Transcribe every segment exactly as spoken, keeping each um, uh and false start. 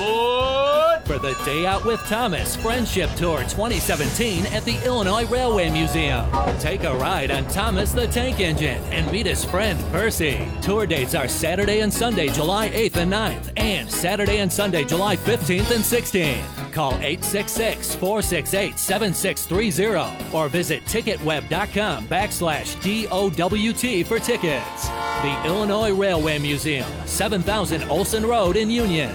aboard for the Day Out with Thomas Friendship Tour twenty seventeen at the Illinois Railway Museum. Take a ride on Thomas the Tank Engine and meet his friend Percy. Tour dates are Saturday and Sunday, July eighth and ninth, and Saturday and Sunday, July fifteenth and sixteenth. Call eight six six, four six eight, seven six three zero or visit ticketweb.com backslash D O W T for tickets. The Illinois Railway Museum, seven thousand Olson Road in Union.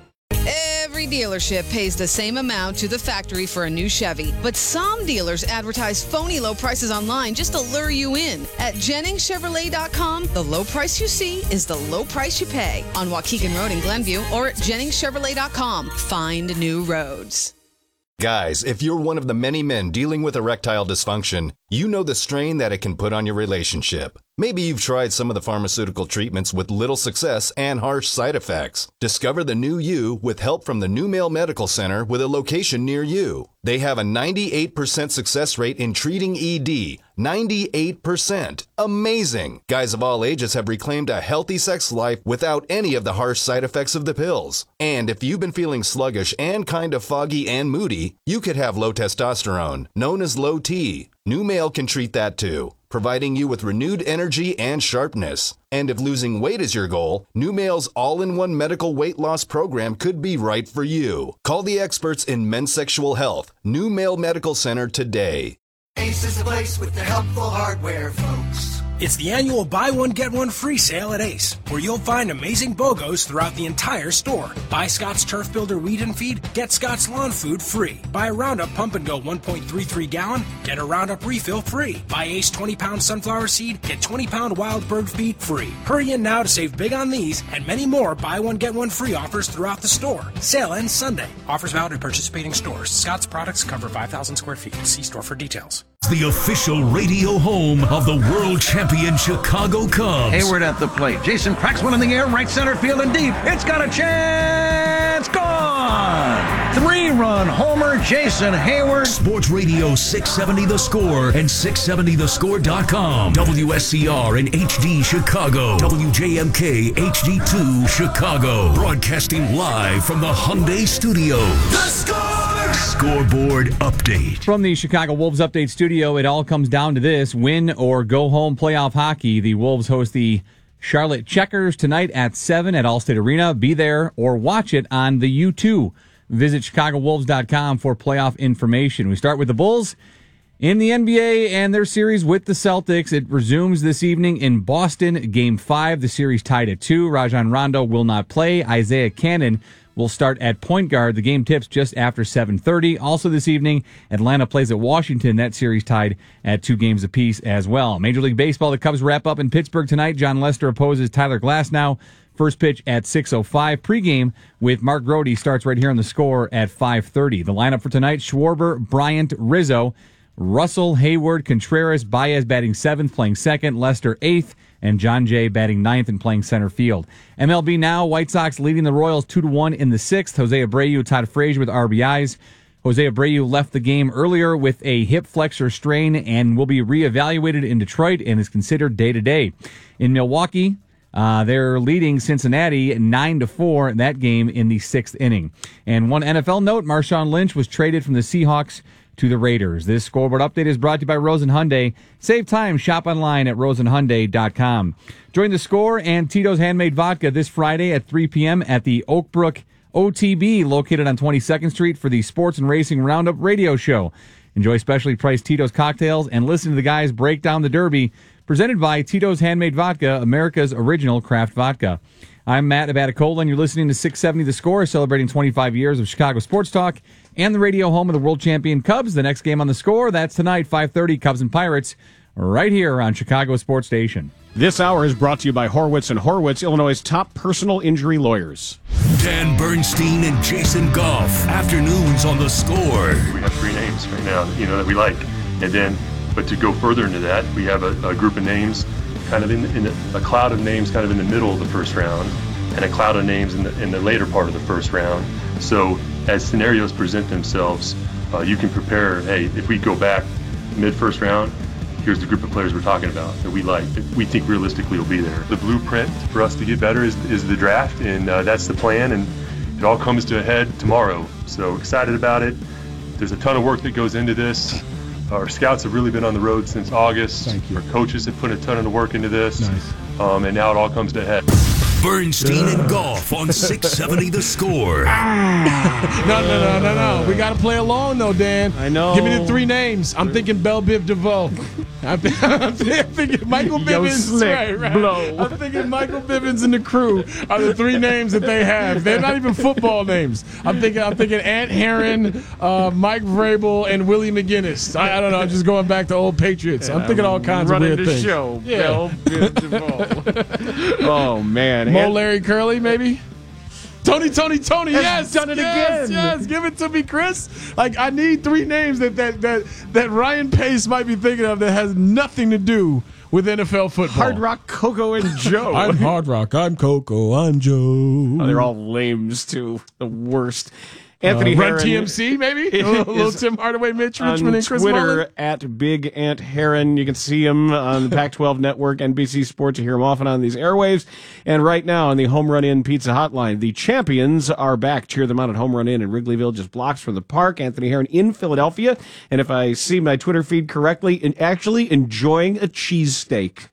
Every dealership pays the same amount to the factory for a new Chevy, but some dealers advertise phony low prices online just to lure you in. At Jennings Chevrolet dot com, the low price you see is the low price you pay. On Waukegan Road in Glenview or at Jennings Chevrolet dot com. Find new roads. Guys, if you're one of the many men dealing with erectile dysfunction, you know the strain that it can put on your relationship. Maybe you've tried some of the pharmaceutical treatments with little success and harsh side effects. Discover the new you with help from the New Male Medical Center with a location near you. They have a ninety-eight percent success rate in treating E D. ninety-eight percent. Amazing! Guys of all ages have reclaimed a healthy sex life without any of the harsh side effects of the pills. And if you've been feeling sluggish and kind of foggy and moody, you could have low testosterone, known as low T. New Male can treat that too, providing you with renewed energy and sharpness. And if losing weight is your goal, New Male's all-in-one medical weight loss program could be right for you. Call the experts in men's sexual health, New Male Medical Center today. Ace is the place with the helpful hardware, folks. It's the annual buy one, get one free sale at Ace, where you'll find amazing BOGOs throughout the entire store. Buy Scott's Turf Builder Weed and Feed, get Scott's Lawn Food free. Buy a Roundup Pump and Go one point three three gallon, get a Roundup Refill free. Buy Ace twenty pound sunflower seed, get twenty pound wild bird feed free. Hurry in now to save big on these and many more buy one, get one free offers throughout the store. Sale ends Sunday. Offers valid at participating stores. Scott's products cover five thousand square feet. See store for details. The official radio home of the world champion Chicago Cubs. Hayward at the plate. Jason cracks one in the air, right center field and deep. It's got a chance. Gone. Three-run homer, Jason Hayward. Sports Radio six seventy The Score and six seventy the score dot com. W S C R and H D Chicago. W J M K H D two Chicago. Broadcasting live from the Hyundai Studios. The Score! Scoreboard update. From the Chicago Wolves Update Studio, it all comes down to this. Win or go home playoff hockey. The Wolves host the Charlotte Checkers tonight at seven at Allstate Arena. Be there or watch it on the U two. Visit chicago wolves dot com for playoff information. We start with the Bulls. In the N B A and their series with the Celtics, it resumes this evening in Boston. Game five, the series tied at two. Rajon Rondo will not play. Isaiah Cannon will start at point guard. The game tips just after seven thirty. Also this evening, Atlanta plays at Washington. That series tied at two games apiece as well. Major League Baseball, the Cubs wrap up in Pittsburgh tonight. John Lester opposes Tyler Glasnow. First pitch at six oh five. Pregame with Mark Grody starts right here on the Score at five thirty. The lineup for tonight, Schwarber, Bryant, Rizzo, Russell, Hayward, Contreras, Baez batting seventh, playing second, Lester eighth, and John Jay batting ninth and playing center field. M L B now, White Sox leading the Royals two to one in the sixth. Jose Abreu, Todd Frazier with R B Is. Jose Abreu left the game earlier with a hip flexor strain and will be reevaluated in Detroit and is considered day-to-day. In Milwaukee, Uh, they're leading Cincinnati nine to four in that game in the sixth inning. And one N F L note, Marshawn Lynch was traded from the Seahawks to the Raiders. This scoreboard update is brought to you by Rosen Hyundai. Save time, shop online at rosen hyundai dot com. Join the Score and Tito's Handmade Vodka this Friday at three p.m. at the Oakbrook O T B located on twenty-second Street for the Sports and Racing Roundup radio show. Enjoy specially priced Tito's cocktails and listen to the guys break down the Derby. Presented by Tito's Handmade Vodka, America's original craft vodka. I'm Matt Abaticola, and you're listening to six seventy The Score, celebrating twenty-five years of Chicago sports talk and the radio home of the world champion Cubs. The next game on the Score, that's tonight, five thirty, Cubs and Pirates, right here on Chicago Sports Station. This hour is brought to you by Horwitz and Horwitz, Illinois' top personal injury lawyers. Dan Bernstein and Jason Goff. Afternoons on the Score. We have three names right now, you know, that we like. And then, but to go further into that, we have a, a group of names kind of in, in the, a cloud of names kind of in the middle of the first round and a cloud of names in the, in the later part of the first round. So as scenarios present themselves, uh, you can prepare, hey, if we go back mid-first round, here's the group of players we're talking about that we like, that we think realistically will be there. The blueprint for us to get better is, is the draft, and uh, that's the plan. And it all comes to a head tomorrow. So excited about it. There's a ton of work that goes into this. Our scouts have really been on the road since August. Thank you. Our coaches have put a ton of work into this. Nice. Um, and now it all comes to a head. Bernstein and Golf on six seventy The Score. no, no, no, no, no. We got to play along, though, Dan. I know. Give me the three names. I'm thinking Belle Biv DeVoe. I'm, th- I'm thinking Michael Yo, Bivens. slick Right, right. blow. I'm thinking Michael Bivens and the crew are the three names that they have. They're not even football names. I'm thinking I'm thinking Ant Herron, uh, Mike Vrabel, and Willie McGinnis. I, I don't know. I'm just going back to old Patriots. I'm thinking all kinds of weird the things. Show, yeah. Belle Biv DeVoe. Oh, man. Mo And- Larry Curly, maybe? Tony, Tony, Tony, Has yes, done it yes, again. yes, give it to me, Chris. Like, I need three names that that that that Ryan Pace might be thinking of that has nothing to do with N F L football. Hard Rock, Coco, and Joe. I'm Hard Rock. I'm Coco. I'm Joe. Oh, they're all lames too. The worst. Anthony uh, Run Herron T M C, maybe? A little, little Tim Hardaway, Mitch Richmond, on and Chris Twitter Mullen. at Big Ant Herron. You can see him on the Pac twelve Network, N B C Sports. You hear him often on these airwaves. And right now on the Home Run Inn Pizza Hotline, the champions are back. Cheer them out at Home Run Inn in Wrigleyville, just blocks from the park. Anthony Herron in Philadelphia. And if I see my Twitter feed correctly, in actually enjoying a cheesesteak.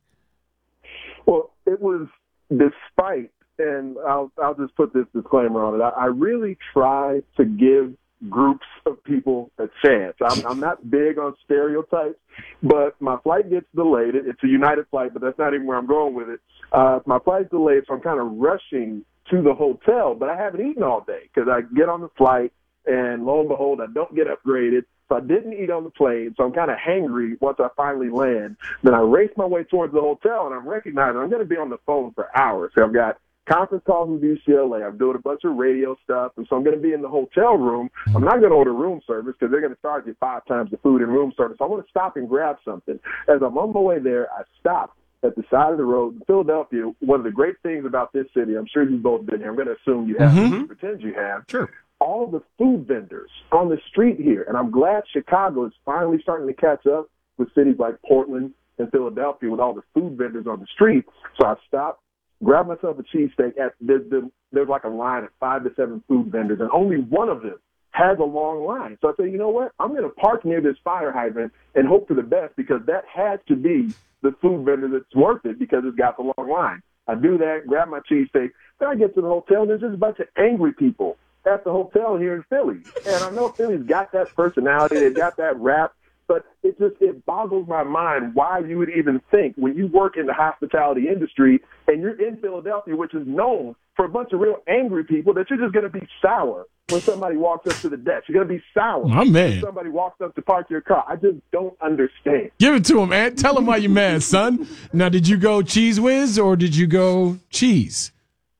Well, it was despite, and I'll I'll just put this disclaimer on it. I, I really try to give groups of people a chance. I'm, I'm not big on stereotypes, but my flight gets delayed. It, it's a United flight, but that's not even where I'm going with it. Uh, my flight's delayed, so I'm kind of rushing to the hotel, but I haven't eaten all day because I get on the flight, and lo and behold, I don't get upgraded. So I didn't eat on the plane, so I'm kind of hangry once I finally land. Then I race my way towards the hotel, and I'm recognizing I'm going to be on the phone for hours. So I've got conference calls with U C L A. I'm doing a bunch of radio stuff, and so I'm going to be in the hotel room. I'm not going to order room service because they're going to charge you five times the food in room service. So I want to stop and grab something. As I'm on my way there, I stop at the side of the road in Philadelphia. One of the great things about this city, I'm sure you've both been here. I'm going to assume you have. Mm-hmm. Pretend you have. Sure. All the food vendors on the street here, and I'm glad Chicago is finally starting to catch up with cities like Portland and Philadelphia with all the food vendors on the street. So I stopped, grabbed myself a cheesesteak. At the, the, there's like a line of five to seven food vendors, and only one of them has a long line. So I said, you know what? I'm going to park near this fire hydrant and hope for the best because that has to be the food vendor that's worth it because it's got the long line. I do that, grab my cheesesteak. Then I get to the hotel, and there's just a bunch of angry people at the hotel here in Philly. And I know Philly's got that personality, they've got that rap, but it just, it boggles my mind why you would even think when you work in the hospitality industry and you're in Philadelphia, which is known for a bunch of real angry people, that you're just going to be sour when somebody walks up to the desk. You're going to be sour My man. when somebody walks up to park your car. I just don't understand. Give it to him, man. Tell him why you're mad, son. Now, did you go Cheese Whiz or did you go cheese?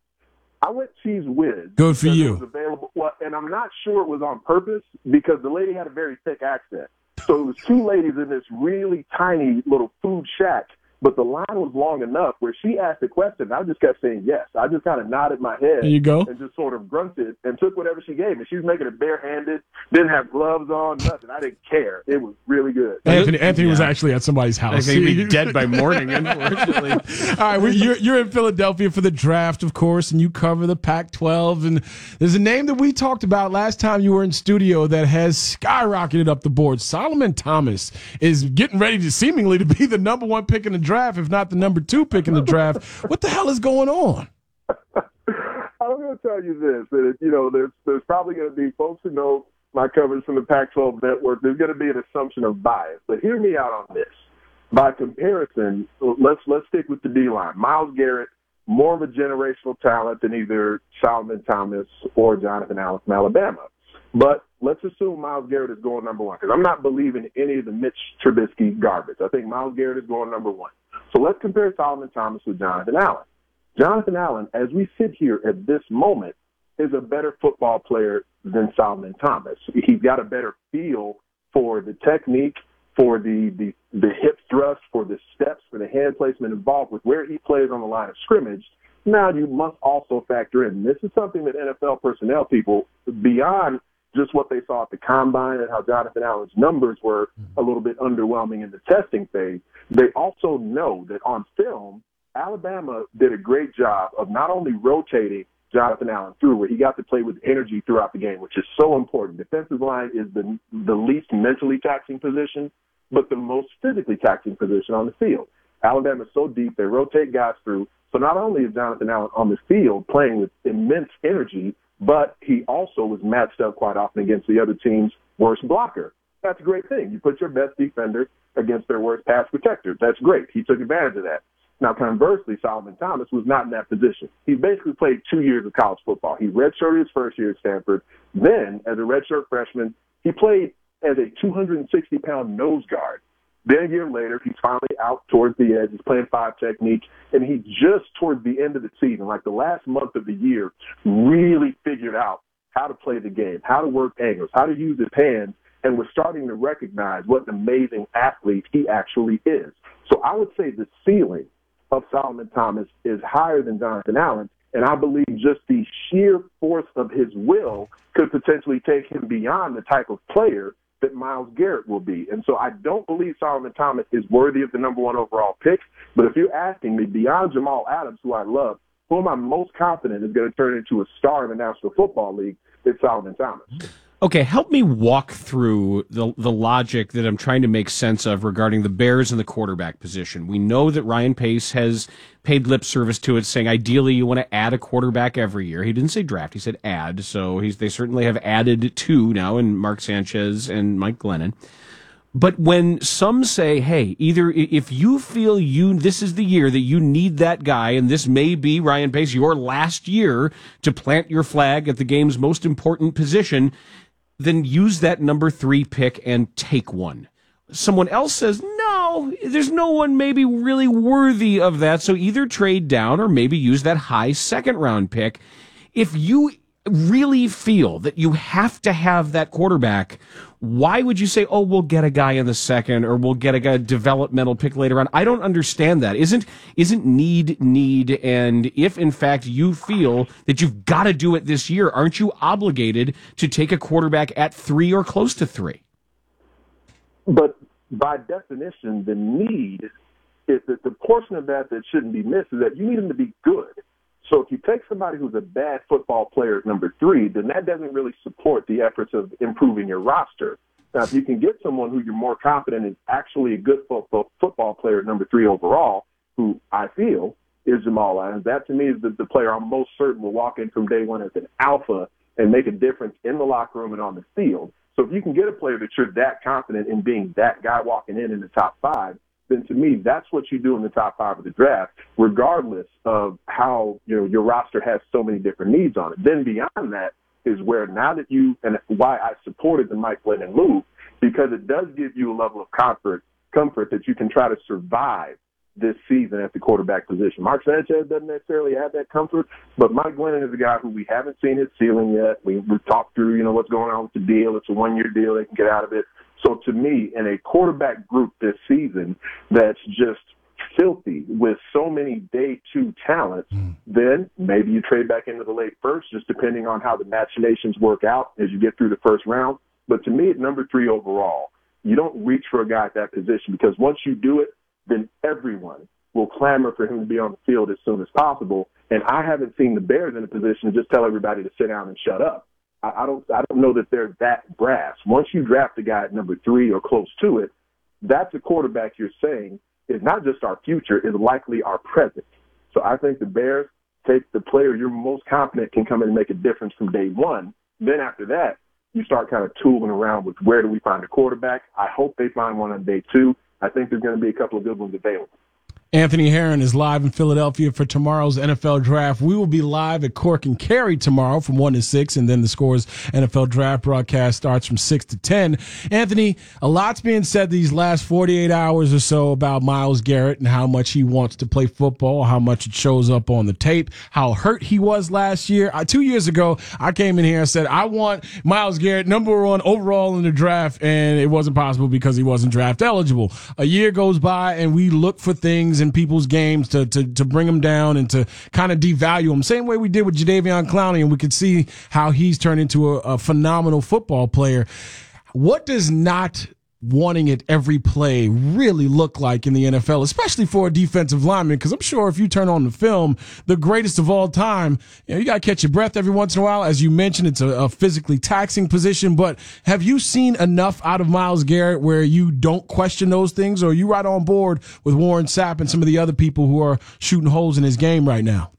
I went Cheese Whiz. Good for because you. It was available, well, and I'm not sure it was on purpose because the lady had a very thick accent. So it was two ladies in this really tiny little food shack, but the line was long enough where she asked a question. I just kept saying yes. I just kind of nodded my head. There you go. And just sort of grunted and took whatever she gave me. She was making it barehanded, didn't have gloves on, nothing. I didn't care. It was really good. Anthony, Anthony Yeah. was actually at somebody's house. I think he'd be dead by morning, unfortunately. All right, well, you're, you're in Philadelphia for the draft, of course, and you cover the Pac twelve. And there's a name that we talked about last time you were in studio that has skyrocketed up the board. Solomon Thomas is getting ready to seemingly to be the number one pick in the draft, if not the number two pick in the draft. What the hell is going on? I'm going to tell you this, that, you know, there's, there's probably going to be folks who know my coverage from the Pac twelve network. There's going to be an assumption of bias. But hear me out on this. By comparison, let's let's stick with the D-line. Myles Garrett, more of a generational talent than either Solomon Thomas or Jonathan Allen from Alabama. But let's assume Myles Garrett is going number one because I'm not believing any of the Mitch Trubisky garbage. I think Myles Garrett is going number one. So let's compare Solomon Thomas with Jonathan Allen. Jonathan Allen, as we sit here at this moment, is a better football player than Solomon Thomas. He's got a better feel for the technique, for the, the, the hip thrust, for the steps, for the hand placement involved with where he plays on the line of scrimmage. Now you must also factor in, this is something that N F L personnel people, beyond just what they saw at the combine and how Jonathan Allen's numbers were a little bit underwhelming in the testing phase, they also know that on film, Alabama did a great job of not only rotating Jonathan Allen through, where he got to play with energy throughout the game, which is so important. Defensive line is the the least mentally taxing position, but the most physically taxing position on the field. Alabama's so deep, they rotate guys through. So not only is Jonathan Allen on the field playing with immense energy, but he also was matched up quite often against the other team's worst blocker. That's a great thing. You put your best defender against their worst pass protector. That's great. He took advantage of that. Now, conversely, Solomon Thomas was not in that position. He basically played two years of college football. He redshirted his first year at Stanford. Then, as a redshirt freshman, he played as a two hundred sixty pound nose guard. Then a year later, he's finally out towards the edge. He's playing five technique, and he just towards the end of the season, like the last month of the year, really figured out how to play the game, how to work angles, how to use his hands, and was starting to recognize what an amazing athlete he actually is. So I would say the ceiling of Solomon Thomas is higher than Jonathan Allen, and I believe just the sheer force of his will could potentially take him beyond the type of player that Myles Garrett will be. And so I don't believe Solomon Thomas is worthy of the number one overall pick, but if you're asking me, beyond Jamal Adams, who I love, who am I most confident is going to turn into a star in the National Football League, it's Solomon Thomas. Okay, help me walk through the the logic that I'm trying to make sense of regarding the Bears and the quarterback position. We know that Ryan Pace has paid lip service to it, saying ideally you want to add a quarterback every year. He didn't say draft, he said add, so he's they certainly have added two now in Mark Sanchez and Mike Glennon. But when some say, hey, either if you feel you this is the year that you need that guy, and this may be, Ryan Pace, your last year to plant your flag at the game's most important position, then use that number three pick and take one. Someone else says, no, there's no one maybe really worthy of that, so either trade down or maybe use that high second round pick. If you really feel that you have to have that quarterback, why would you say, oh, we'll get a guy in the second or we'll get a guy developmental pick later on? I don't understand that. Isn't isn't need need? And if in fact you feel that you've got to do it this year, aren't you obligated to take a quarterback at three or close to three? But by definition, the need is that the portion of that that shouldn't be missed is that you need them to be good. So if you take somebody who's a bad football player at number three, then that doesn't really support the efforts of improving your roster. Now, if you can get someone who you're more confident is actually a good football, football player at number three overall, who I feel is Jamal Adams, that to me is the, the player I'm most certain will walk in from day one as an alpha and make a difference in the locker room and on the field. So if you can get a player that you're that confident in being that guy walking in in the top five, then to me, that's what you do in the top five of the draft, regardless of how, you know, your roster has so many different needs on it. Then beyond that is where now that you, and why I supported the Mike Glennon move, because it does give you a level of comfort, comfort that you can try to survive this season at the quarterback position. Mark Sanchez doesn't necessarily have that comfort, but Mike Glennon is a guy who we haven't seen his ceiling yet. We, we've talked through, you know, what's going on with the deal. It's a one-year deal. They can get out of it. So to me, in a quarterback group this season that's just filthy with so many day two talents, mm. then maybe you trade back into the late first, just depending on how the machinations work out as you get through the first round. But to me, at number three overall, you don't reach for a guy at that position, because once you do it, then everyone will clamor for him to be on the field as soon as possible. And I haven't seen the Bears in a position to just tell everybody to sit down and shut up. I don't I don't know that they're that brass. Once you draft a guy at number three or close to it, that's a quarterback you're saying is not just our future, is likely our present. So I think the Bears take the player you're most confident can come in and make a difference from day one. Then after that, you start kind of tooling around with where do we find a quarterback. I hope they find one on day two. I think there's going to be a couple of good ones available. Anthony Herron is live in Philadelphia for tomorrow's N F L Draft. We will be live at Cork and Kerry tomorrow from one to six, and then the Scores N F L Draft broadcast starts from six to ten. Anthony, a lot's being said these last forty-eight hours or so about Myles Garrett and how much he wants to play football, how much it shows up on the tape, how hurt he was last year. Uh, two years ago, I came in here and said, I want Myles Garrett number one overall in the draft, and it wasn't possible because he wasn't draft eligible. A year goes by, and we look for things in people's games to, to, to bring them down and to kind of devalue them. Same way we did with Jadeveon Clowney, and we could see how he's turned into a, a phenomenal football player. What does not wanting it every play really look like in the N F L, especially for a defensive lineman? Because I'm sure if you turn on the film, the greatest of all time, you know, you got to catch your breath every once in a while. As you mentioned, it's a, a physically taxing position. But have you seen enough out of Myles Garrett where you don't question those things, or are you right on board with Warren Sapp and some of the other people who are shooting holes in his game right now?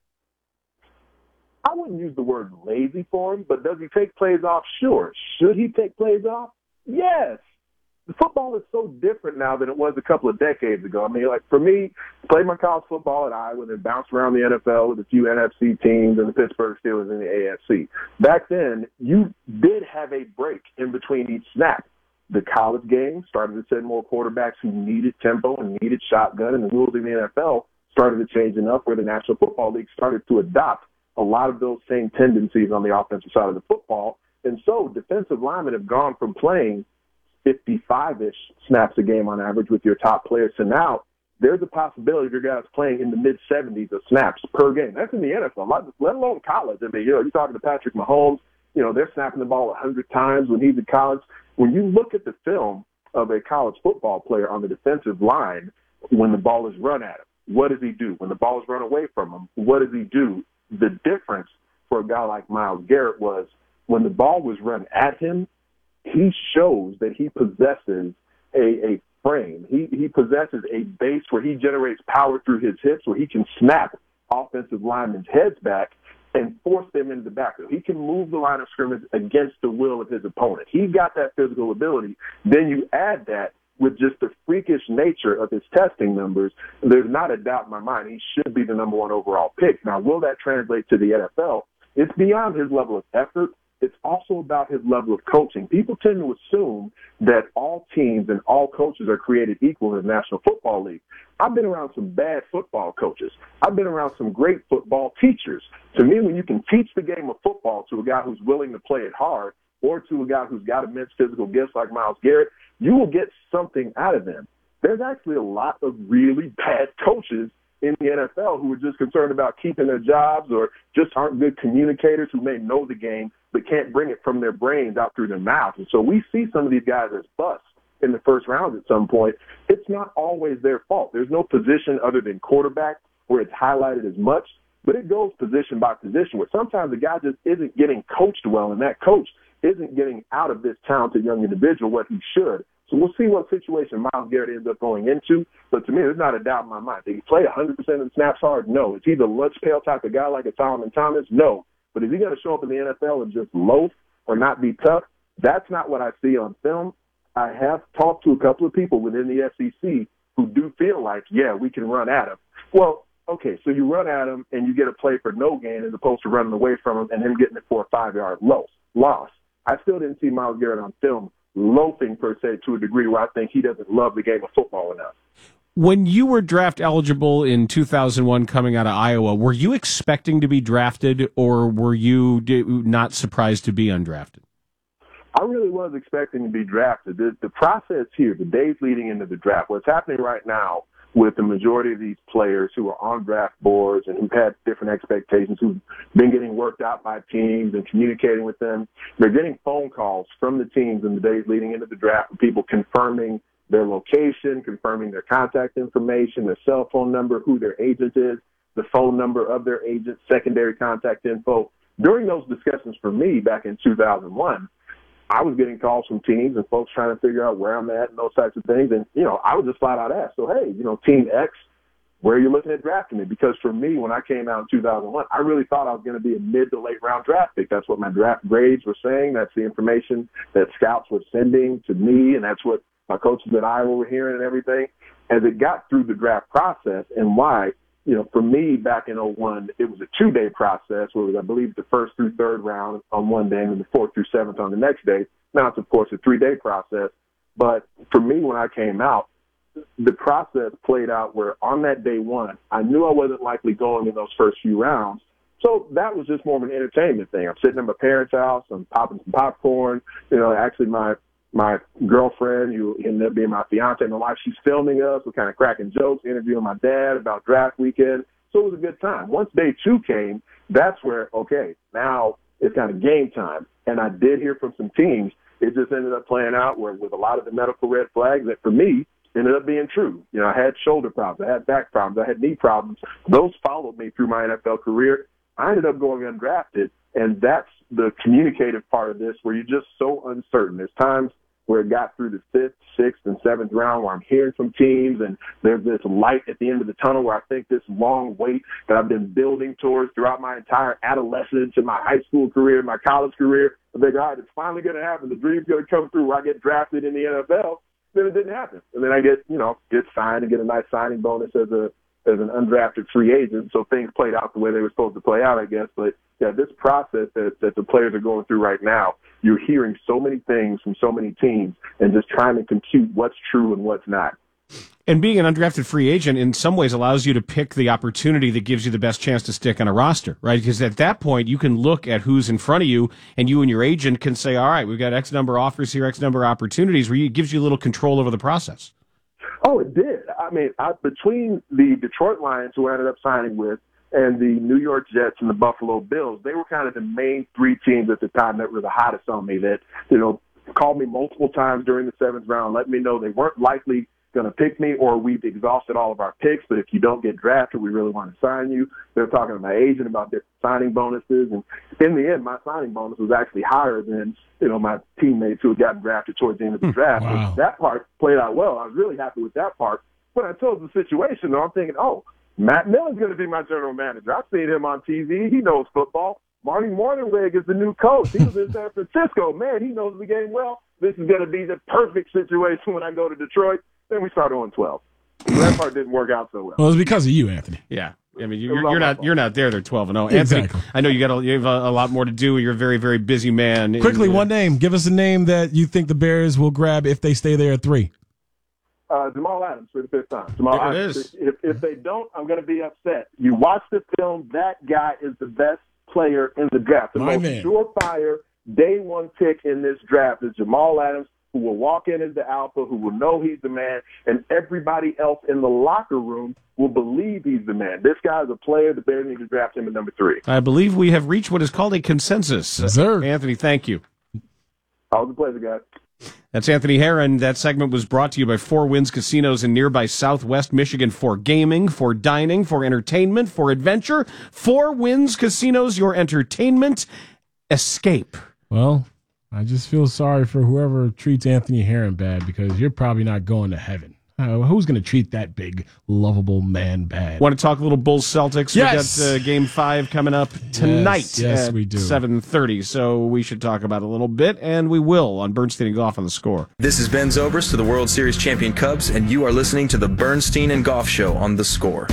I wouldn't use the word lazy for him, but does he take plays off? Sure. Should he take plays off? Yes. The football is so different now than it was a couple of decades ago. I mean, like for me, played my college football at Iowa, then bounced around the N F L with a few N F C teams and the Pittsburgh Steelers in the A F C. Back then, you did have a break in between each snap. The college game started to send more quarterbacks who needed tempo and needed shotgun, and the rules in the N F L started to change enough where the National Football League started to adopt a lot of those same tendencies on the offensive side of the football. And so defensive linemen have gone from playing fifty-five-ish snaps a game on average with your top players to now there's a possibility your guys playing in the mid-seventies of snaps per game. That's in the N F L, let alone college. I mean, you know, you're talking to Patrick Mahomes, you know, they're snapping the ball a hundred times when he's in college. When you look at the film of a college football player on the defensive line, when the ball is run at him, what does he do? When the ball is run away from him, what does he do? The difference for a guy like Myles Garrett was when the ball was run at him, he shows that he possesses a, a frame. He, he possesses a base where he generates power through his hips, where he can snap offensive linemen's heads back and force them into the backfield. He can move the line of scrimmage against the will of his opponent. He's got that physical ability. Then you add that with just the freakish nature of his testing numbers, there's not a doubt in my mind he should be the number one overall pick. Now, will that translate to the N F L? It's beyond his level of effort. It's also about his level of coaching. People tend to assume that all teams and all coaches are created equal in the National Football League. I've been around some bad football coaches. I've been around some great football teachers. To me, when you can teach the game of football to a guy who's willing to play it hard or to a guy who's got immense physical gifts like Myles Garrett, you will get something out of them. There's actually a lot of really bad coaches in the N F L who are just concerned about keeping their jobs or just aren't good communicators who may know the game but can't bring it from their brains out through their mouths. And so we see some of these guys as busts in the first round at some point. It's not always their fault. There's no position other than quarterback where it's highlighted as much, but it goes position by position where sometimes the guy just isn't getting coached well, and that coach isn't getting out of this talented young individual what he should. So we'll see what situation Myles Garrett ends up going into. But to me, there's not a doubt in my mind. Did he play one hundred percent of the snaps hard? No. Is he the lunch pail type of guy like a Solomon Thomas? No. But is he going to show up in the N F L and just loaf or not be tough? That's not what I see on film. I have talked to a couple of people within the S E C who do feel like, yeah, we can run at him. Well, okay, so you run at him and you get a play for no gain as opposed to running away from him and him getting it for a five-yard loss. Loss. I still didn't see Myles Garrett on film loafing, per se, to a degree where I think he doesn't love the game of football enough. When you were draft eligible in two thousand one coming out of Iowa, were you expecting to be drafted or were you not surprised to be undrafted? I really was expecting to be drafted. The, the process here, the days leading into the draft, what's happening right now with the majority of these players who are on draft boards and who've had different expectations, who've been getting worked out by teams and communicating with them, they're getting phone calls from the teams in the days leading into the draft, with people confirming their location, confirming their contact information, their cell phone number, who their agent is, the phone number of their agent, secondary contact info. During those discussions for me back in two thousand one, I was getting calls from teams and folks trying to figure out where I'm at and those types of things. And, you know, I would just flat out ask, so, hey, you know, Team X, where are you looking at drafting me? Because for me, when I came out in two thousand one, I really thought I was going to be a mid to late round draft pick. That's what my draft grades were saying. That's the information that scouts were sending to me, and that's what my coaches at Iowa were hearing and everything. As it got through the draft process and why, you know, for me back in oh one, it was a two-day process where it was, I believe, the first through third round on one day and the fourth through seventh on the next day. Now it's, of course, a three-day process. But for me, when I came out, the process played out where on that day one, I knew I wasn't likely going in those first few rounds. So that was just more of an entertainment thing. I'm sitting at my parents' house. I'm popping some popcorn. You know, actually my my girlfriend, who ended up being my fiance in my life, she's filming us. We're kind of cracking jokes, interviewing my dad about draft weekend. So it was a good time. Once day two came, that's where, okay, now it's kind of game time. And I did hear from some teams it just ended up playing out where with a lot of the medical red flags that for me ended up being true. You know, I had shoulder problems, I had back problems, I had knee problems. Those followed me through my N F L career. I ended up going undrafted, and that's the communicative part of this where you're just so uncertain. There's times where it got through the fifth, sixth, and seventh round where I'm hearing from teams and there's this light at the end of the tunnel where I think this long wait that I've been building towards throughout my entire adolescence and my high school career, my college career, I think, all right, it's finally going to happen. The dream's going to come through where I get drafted in the N F L. Then it didn't happen. And then I get, you know, get signed and get a nice signing bonus as a as an undrafted free agent. So things played out the way they were supposed to play out, I guess. But, yeah, this process that, that the players are going through right now, you're hearing so many things from so many teams and just trying to compute what's true and what's not. And being an undrafted free agent in some ways allows you to pick the opportunity that gives you the best chance to stick on a roster, right? Because at that point, you can look at who's in front of you, and you and your agent can say, all right, we've got X number of offers here, X number of opportunities, where it gives you a little control over the process. Oh, it did. I mean, I, between the Detroit Lions, who I ended up signing with, and the New York Jets and the Buffalo Bills, they were kind of the main three teams at the time that were the hottest on me that, you know, called me multiple times during the seventh round, let me know they weren't likely going to pick me, or we've exhausted all of our picks, but if you don't get drafted, we really want to sign you. They're talking to my agent about their signing bonuses, and in the end, my signing bonus was actually higher than, you know, my teammates who had gotten drafted towards the end of the draft. Wow. That part played out well. I was really happy with that part. When I told the situation, though, I'm thinking, oh, Matt Millen's going to be my general manager. I've seen him on T V. He knows football. Marty Mornhinweg is the new coach. He was in San Francisco. Man, he knows the game well. This is going to be the perfect situation when I go to Detroit. Then we start oh and twelve. So that part didn't work out so well. Well, it's because of you, Anthony. Yeah. I mean, you're, you're not you're not there. They're twelve and oh. Exactly. Anthony, I know you got a, you have a, a lot more to do. You're a very, very busy man. Quickly, And, uh, one name. Give us a name that you think the Bears will grab if they stay there at three. Uh, Jamal Adams for the fifth time. Jamal There it Adams. is. If, if they don't, I'm going to be upset. You watch the film, that guy is the best player in the draft. The My most man. surefire day one pick in this draft is Jamal Adams, who will walk in as the alpha, who will know he's the man, and everybody else in the locker room will believe he's the man. This guy's a player. The Bears need to draft him at number three. I believe we have reached what is called a consensus. Yes, sir. Anthony, thank you. Always a pleasure, guys. That's Anthony Herron. That segment was brought to you by Four Winds Casinos in nearby Southwest Michigan for gaming, for dining, for entertainment, for adventure. Four Winds Casinos, your entertainment escape. Well, I just feel sorry for whoever treats Anthony Herron bad because you're probably not going to heaven. Uh, who's going to treat that big, lovable man bad? Want to talk a little Bulls Celtics? Yes. We got uh, Game Five coming up tonight Yes, yes, at we do. seven thirty. So we should talk about it a little bit, and we will on Bernstein and Golf on the Score. This is Ben Zobrist to the World Series champion Cubs, and you are listening to the Bernstein and Golf Show on the Score.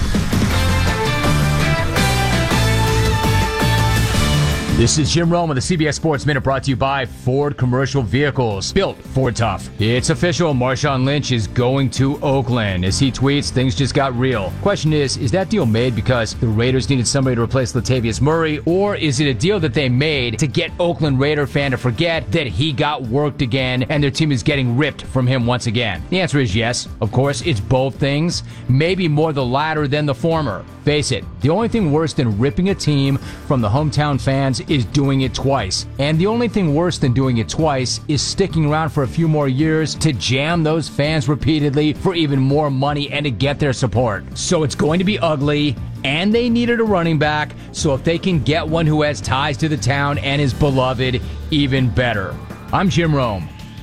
This is Jim Rome with the C B S Sports Minute brought to you by Ford Commercial Vehicles. Built Ford Tough. It's official. Marshawn Lynch is going to Oakland. As he tweets, things just got real. Question is, is that deal made because the Raiders needed somebody to replace Latavius Murray, or is it a deal that they made to get Oakland Raider fan to forget that he got worked again and their team is getting ripped from him once again? The answer is yes. Of course, it's both things. Maybe more the latter than the former. Face it, the only thing worse than ripping a team from the hometown fans is doing it twice. And the only thing worse than doing it twice is sticking around for a few more years to jam those fans repeatedly for even more money and to get their support. So it's going to be ugly, and they needed a running back, so if they can get one who has ties to the town and is beloved, even better. I'm Jim Rome.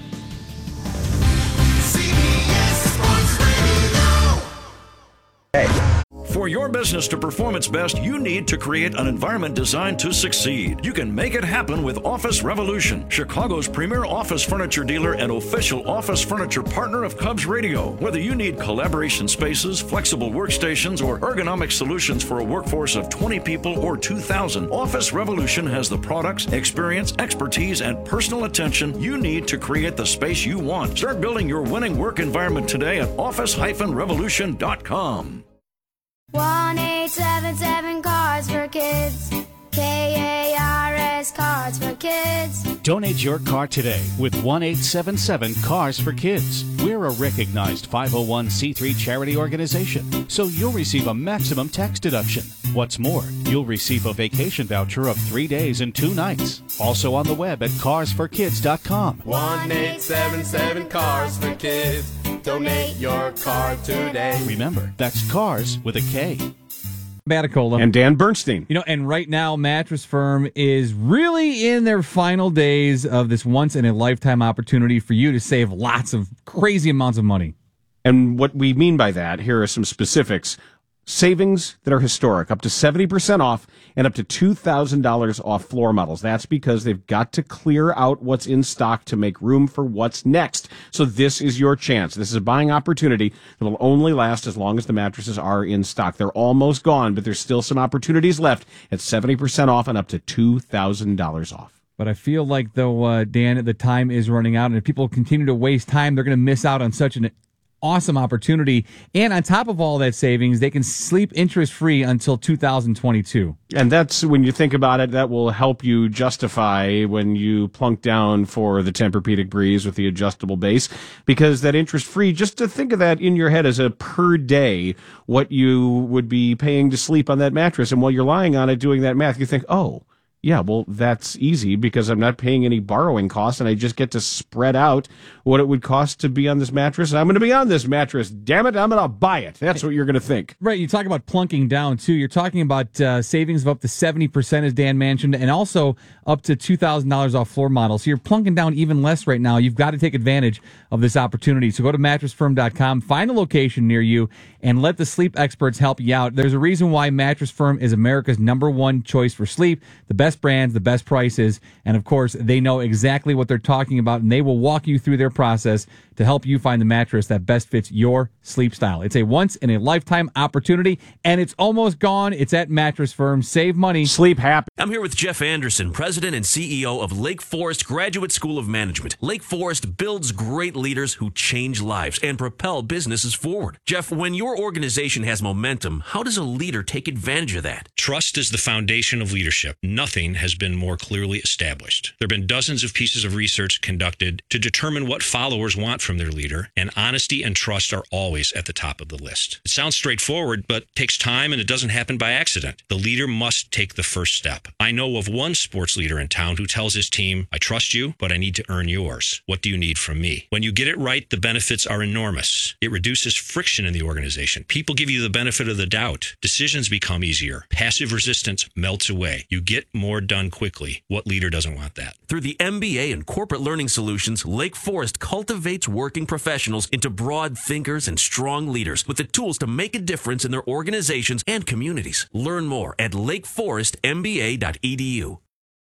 For your business to perform its best, you need to create an environment designed to succeed. You can make it happen with Office Revolution, Chicago's premier office furniture dealer and official office furniture partner of Cubs Radio. Whether you need collaboration spaces, flexible workstations, or ergonomic solutions for a workforce of twenty people or two thousand, Office Revolution has the products, experience, expertise, and personal attention you need to create the space you want. Start building your winning work environment today at office revolution dot com. one eight seven seven Cards for Kids. K A R S Cards for Kids. kids. Donate your car today with one eight seven seven Cars for Kids. We're a recognized five oh one c three charity organization, so you'll receive a maximum tax deduction. What's more, you'll receive a vacation voucher of three days and two nights. Also on the web at cars for kids dot com. one eight seven seven Cars for Kids. Donate your car today. Remember, that's Cars with a K. Baticola. And Dan Bernstein. You know, and right now, Mattress Firm is really in their final days of this once-in-a-lifetime opportunity for you to save lots of crazy amounts of money. And what we mean by that, here are some specifics. Savings that are historic, up to seventy percent off and up to two thousand dollars off floor models. That's because they've got to clear out what's in stock to make room for what's next. So this is your chance. This is a buying opportunity that will only last as long as the mattresses are in stock. They're almost gone, but there's still some opportunities left at seventy percent off and up to two thousand dollars off. But I feel like, though, uh, Dan, the time is running out, and if people continue to waste time, they're going to miss out on such an awesome opportunity. And on top of all that savings, they can sleep interest-free until two thousand twenty-two. And that's, when you think about it, that will help you justify when you plunk down for the Tempur-Pedic Breeze with the adjustable base, because that interest-free, just to think of that in your head as a per day, what you would be paying to sleep on that mattress. And while you're lying on it doing that math, you think, oh, yeah, well, that's easy because I'm not paying any borrowing costs and I just get to spread out what it would cost to be on this mattress. And I'm going to be on this mattress. Damn it, I'm going to buy it. That's what you're going to think. Right, you talk about plunking down, too. You're talking about uh, savings of up to seventy percent, as Dan mentioned, and also up to two thousand dollars off floor models. So you're plunking down even less right now. You've got to take advantage of this opportunity. So go to mattress firm dot com, find a location near you, and let the sleep experts help you out. There's a reason why Mattress Firm is America's number one choice for sleep. The best brands, the best prices, and of course, they know exactly what they're talking about, and they will walk you through their process to help you find the mattress that best fits your sleep style. It's a once-in-a-lifetime opportunity, and it's almost gone. It's at Mattress Firm. Save money. Sleep happy. I'm here with Jeff Anderson, President and C E O of Lake Forest Graduate School of Management. Lake Forest builds great leaders who change lives and propel businesses forward. Jeff, when your organization has momentum, how does a leader take advantage of that? Trust is the foundation of leadership. Nothing has been more clearly established. There have been dozens of pieces of research conducted to determine what followers want from their leader, and honesty and trust are always at the top of the list. It sounds straightforward, but takes time and it doesn't happen by accident. The leader must take the first step. I know of one sports leader in town who tells his team, I trust you, but I need to earn yours. What do you need from me? When you get it right, the benefits are enormous. It reduces friction in the organization. People give you the benefit of the doubt. Decisions become easier. Passive resistance melts away. You get more done quickly. What leader doesn't want that? Through the M B A and Corporate Learning Solutions, Lake Forest cultivates working professionals into broad thinkers and strong leaders with the tools to make a difference in their organizations and communities. Learn more at lake forest m b a dot e d u.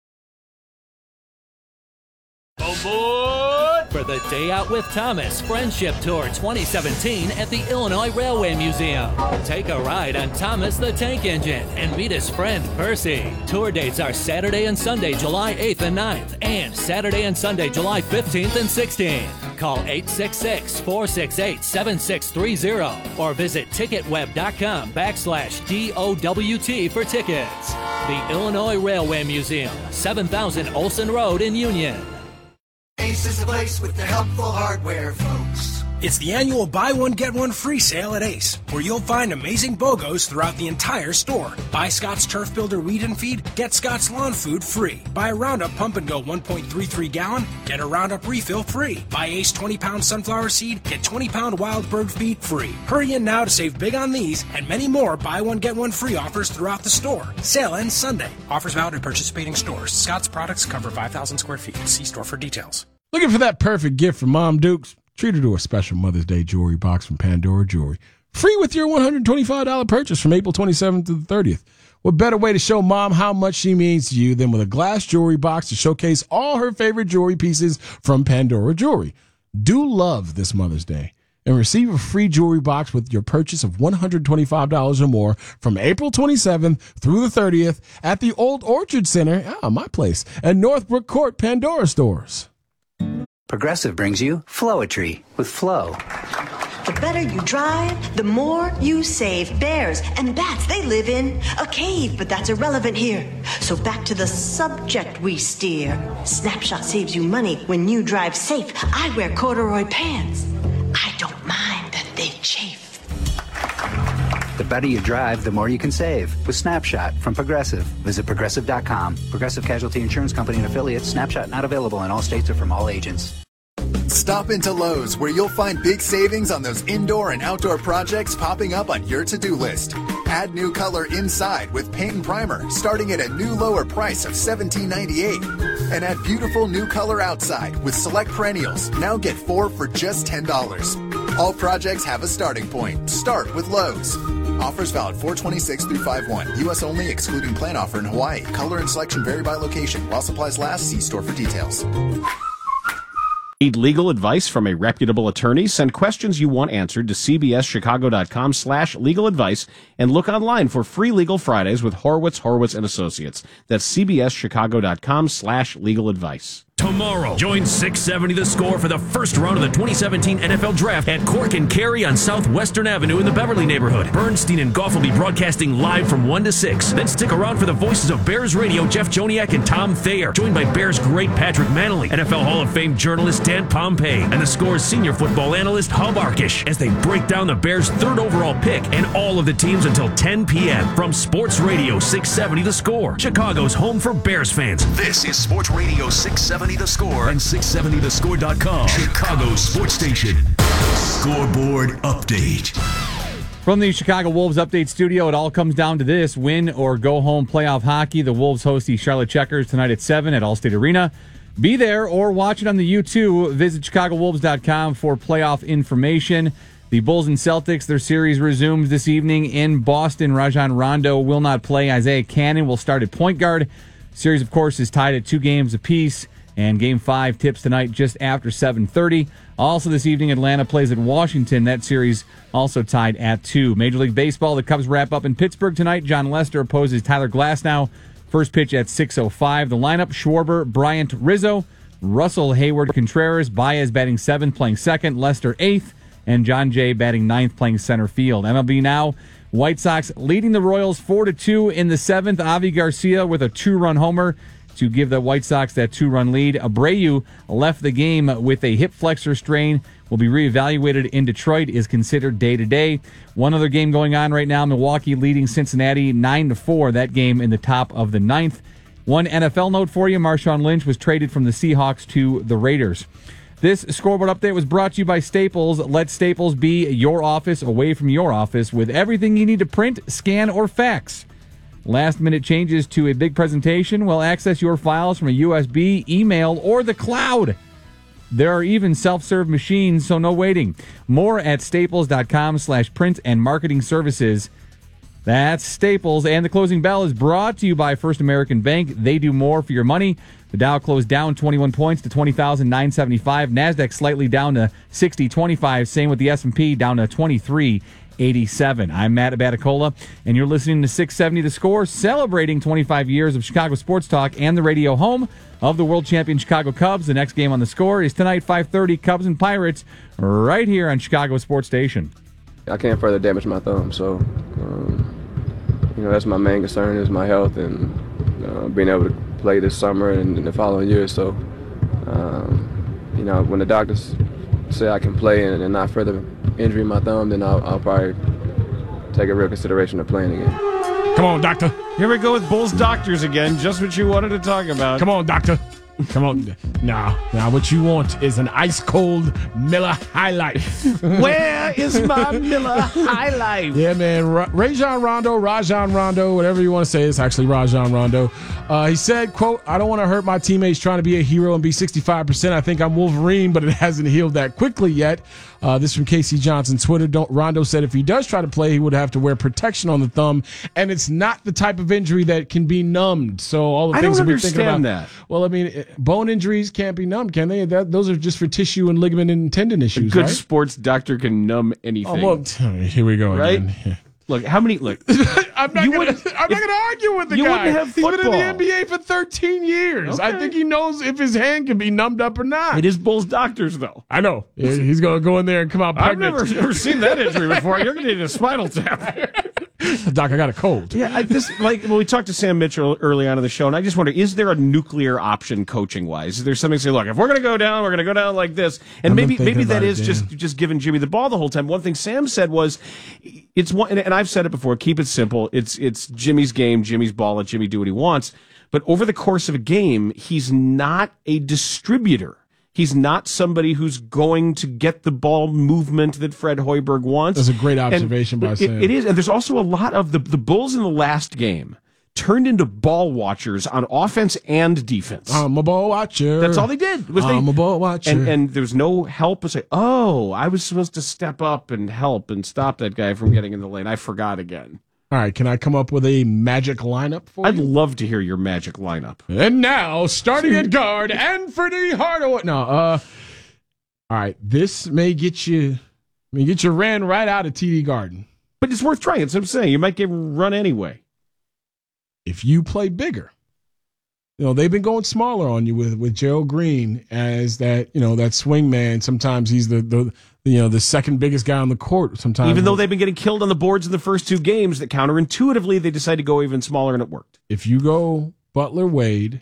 Aboard for the Day Out with Thomas Friendship Tour twenty seventeen at the Illinois Railway Museum. Take a ride on Thomas the Tank Engine and meet his friend Percy. Tour dates are Saturday and Sunday, July eighth and ninth, and Saturday and Sunday, July fifteenth and sixteenth. Call eight six six, four six eight, seven six three zero or visit ticketweb.com backslash D O W T for tickets. The Illinois Railway Museum, seven thousand Olson Road in Union. Ace is the place with the helpful hardware, folks. It's the annual buy one, get one free sale at Ace, where you'll find amazing B O G Os throughout the entire store. Buy Scott's Turf Builder Weed and Feed, get Scott's Lawn Food free. Buy a Roundup Pump and Go one point three three gallon, get a Roundup refill free. Buy Ace twenty pound sunflower seed, get twenty pound wild bird feed free. Hurry in now to save big on these and many more buy one, get one free offers throughout the store. Sale ends Sunday. Offers valid at participating stores. Scott's products cover five thousand square feet. See store for details. Looking for that perfect gift for Mom Dukes? Treat her to a special Mother's Day jewelry box from Pandora Jewelry. Free with your one hundred twenty-five dollars purchase from April twenty-seventh to the thirtieth. What better way to show Mom how much she means to you than with a glass jewelry box to showcase all her favorite jewelry pieces from Pandora Jewelry. Do love this Mother's Day and receive a free jewelry box with your purchase of one hundred twenty-five dollars or more from April twenty-seventh through the thirtieth at the Old Orchard Center, ah, my place, and Northbrook Court Pandora stores. Progressive brings you Floetry with Flow. The better you drive, the more you save. Bears and bats, they live in a cave, but that's irrelevant here. So back to the subject we steer. Snapshot saves you money when you drive safe. I wear corduroy pants. I don't mind that they chafe. The better you drive, the more you can save. With Snapshot from Progressive. Visit Progressive dot com. Progressive Casualty Insurance Company and Affiliates. Snapshot not available in all states or from all agents. Stop into Lowe's, where you'll find big savings on those indoor and outdoor projects popping up on your to-do list. Add new color inside with paint and primer, starting at a new lower price of seventeen ninety-eight. And add beautiful new color outside with select perennials. Now get four for just ten dollars. All projects have a starting point. Start with Lowe's. Offers valid four twenty-six through five one. U S only, excluding plan offer in Hawaii. Color and selection vary by location. While supplies last, see store for details. Need legal advice from a reputable attorney? Send questions you want answered to cbschicago.com slash legal advice and look online for free Legal Fridays with Horowitz, Horowitz and Associates. That's cbschicago.com slash legal advice. Tomorrow, join six seventy The Score for the first round of the twenty seventeen N F L Draft at Cork and Kerry on Southwestern Avenue in the Beverly neighborhood. Bernstein and Goff will be broadcasting live from one to six. Then stick around for the voices of Bears Radio, Jeff Joniak and Tom Thayer, joined by Bears great Patrick Manley, N F L Hall of Fame journalist Dan Pompei, and the Score's senior football analyst Hub Arkish as they break down the Bears' third overall pick and all of the teams until ten p.m. from Sports Radio six seventy The Score, Chicago's home for Bears fans. This is Sports Radio six seventy The Score and six seventy the score dot com, Chicago's sports station. Scoreboard update. From the Chicago Wolves Update Studio, it all comes down to this: win or go home playoff hockey. The Wolves host the Charlotte Checkers tonight at seven at Allstate Arena. Be there or watch it on the U two. Visit chicago wolves dot com for playoff information. The Bulls and Celtics, their series resumes this evening in Boston. Rajon Rondo will not play. Isaiah Cannon will start at point guard. Series, of course, is tied at two games apiece. And Game five tips tonight just after seven thirty. Also this evening, Atlanta plays at Washington. That series also tied at two. Major League Baseball, the Cubs wrap up in Pittsburgh tonight. John Lester opposes Tyler Glasnow. First pitch at six oh five. The lineup: Schwarber, Bryant, Rizzo, Russell, Hayward, Contreras, Baez batting seventh, playing second, Lester eighth, and John Jay batting ninth, playing center field. M L B now, White Sox leading the Royals four to two in the seventh. Avi Garcia with a two-run homer to give the White Sox that two-run lead. Abreu left the game with a hip flexor strain. Will be reevaluated in Detroit, is considered day-to-day. One other game going on right now, Milwaukee leading Cincinnati nine to four. That game in the top of the ninth. One N F L note for you: Marshawn Lynch was traded from the Seahawks to the Raiders. This scoreboard update was brought to you by Staples. Let Staples be your office away from your office with everything you need to print, scan, or fax. Last-minute changes to a big presentation? Well, access your files from a U S B, email, or the cloud. There are even self-serve machines, so no waiting. More at staples.com slash print and marketing services. That's Staples. And the closing bell is brought to you by First American Bank. They do more for your money. The Dow closed down twenty-one points to twenty thousand nine hundred seventy-five. NASDAQ slightly down to sixty twenty-five. Same with the S and P, down to twenty-three eighty-seven. I'm Matt Abaticola, and you're listening to six seventy The Score, celebrating twenty-five years of Chicago sports talk and the radio home of the world champion Chicago Cubs. The next game on The Score is tonight, five thirty, Cubs and Pirates, right here on Chicago Sports Station. I can't further damage my thumb, so um, you know that's my main concern is my health and uh, being able to play this summer and, and the following year. So um, you know when the doctors say I can play and, and not further injury my thumb, then I'll, I'll probably take a real consideration of playing again. Come on, doctor. Here we go with Bulls doctors again. Just what you wanted to talk about. Come on, doctor. Come on. Nah, nah, what you want is an ice-cold Miller High Life. Where is my Miller High Life? Yeah, man. Ra- Rajon Rondo, Rajon Rondo, whatever you want to say. It's actually Rajon Rondo. Uh, he said, quote, "I don't want to hurt my teammates trying to be a hero and be sixty-five percent. I think I'm Wolverine, but it hasn't healed that quickly yet." Uh, this from Casey Johnson, Twitter. Don't, Rondo said if he does try to play, he would have to wear protection on the thumb, and it's not the type of injury that can be numbed. So all the I things don't that we're thinking about. understand that. Well, I mean, bone injuries can't be numbed, can they? That, those are just for tissue and ligament and tendon issues, A good right? sports doctor can numb anything. Oh, well, here we go right? again. Look, how many? Look, I'm not going to argue with the you guy. wouldn't have He's been in the football. N B A for thirteen years. I Okay. think he knows if his hand can be numbed up or not. It is Bulls doctors, though. I know. Yeah, he's going to go in there and come out I've pregnant. never, never seen that injury before. You're going to need a spinal tap. Doc, I got a cold. Yeah, I, this like when we talked to Sam Mitchell early on in the show, and I just wonder: is there a nuclear option coaching wise? Is there something to say? Look, if we're going to go down, we're going to go down like this, and I've been maybe thinking maybe that about it, is just Dan. just giving Jimmy the ball the whole time. One thing Sam said was, it's one, and, and I've said it before. Keep it simple. It's it's Jimmy's game, Jimmy's ball, let Jimmy do what he wants. But over the course of a game, he's not a distributor. He's not somebody who's going to get the ball movement that Fred Hoiberg wants. That's a great And observation by it- Sam. It is, and there's also a lot of the the Bulls in the last game turned into ball watchers on offense and defense. I'm a ball watcher. That's all they did. Was I'm they, a ball watcher. and and there was no help to say, oh, I was supposed to step up and help and stop that guy from getting in the lane. I forgot again. All right, can I come up with a magic lineup for I'd you? love to hear your magic lineup. And now, starting at guard, Anthony Hardaway. No, uh, all right, this may get you, may get you ran right out of T D Garden. But it's worth trying. So I'm saying you might get run anyway. If you play bigger. You know, they've been going smaller on you with, with Gerald Green as that, you know, that swing man. Sometimes he's the, the you know, the second biggest guy on the court. Sometimes Even though they've been getting killed on the boards in the first two games, that counterintuitively they decided to go even smaller and it worked. if you go Butler, Wade,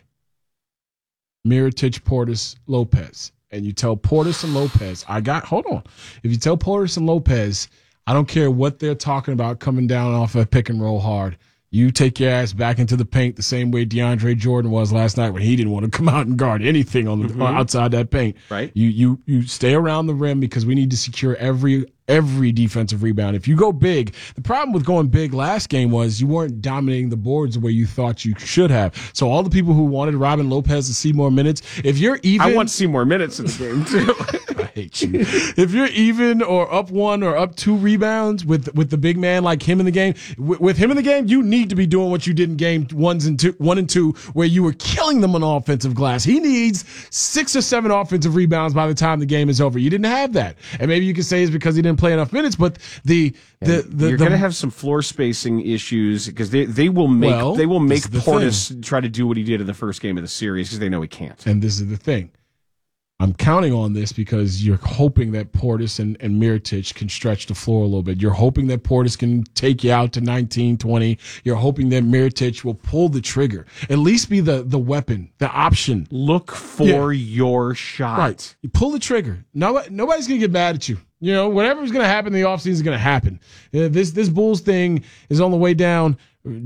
Mirotic, Portis, Lopez, and you tell Portis and Lopez, I got, hold on. If you tell Portis and Lopez, I don't care what they're talking about coming down off a pick and roll hard. You take your ass back into the paint the same way DeAndre Jordan was last night when he didn't want to come out and guard anything on the Mm-hmm. outside that paint. Right. You you you stay around the rim because we need to secure every every defensive rebound. If you go big, the problem with going big last game was you weren't dominating the boards the way you thought you should have. So all the people who wanted Robin Lopez to see more minutes, if you're even, I want to see more minutes in the game too. I hate you. If you're even or up one or up two rebounds with with the big man like him in the game, with, with him in the game, you need to be doing what you did in game ones and two, one and two, where you were killing them on offensive glass. He needs six or seven offensive rebounds by the time the game is over. You didn't have that, and maybe you can say it's because he didn't play enough minutes. But the the, the you're the, going to have some floor spacing issues because they they will make Well, they will make this is the Portis try to do what he did in the first game of the series because they know he can't. And this is the thing. I'm counting on this because you're hoping that Portis and, and Mirotic can stretch the floor a little bit. You're hoping that Portis can take you out to nineteen, twenty. You're hoping that Mirotic will pull the trigger. At least be the, the weapon, the option. Look for your shot. Right. You pull the trigger. Nobody, nobody's going to get mad at you. You know, whatever's going to happen in the offseason is going to happen. Uh, this this Bulls thing is on the way down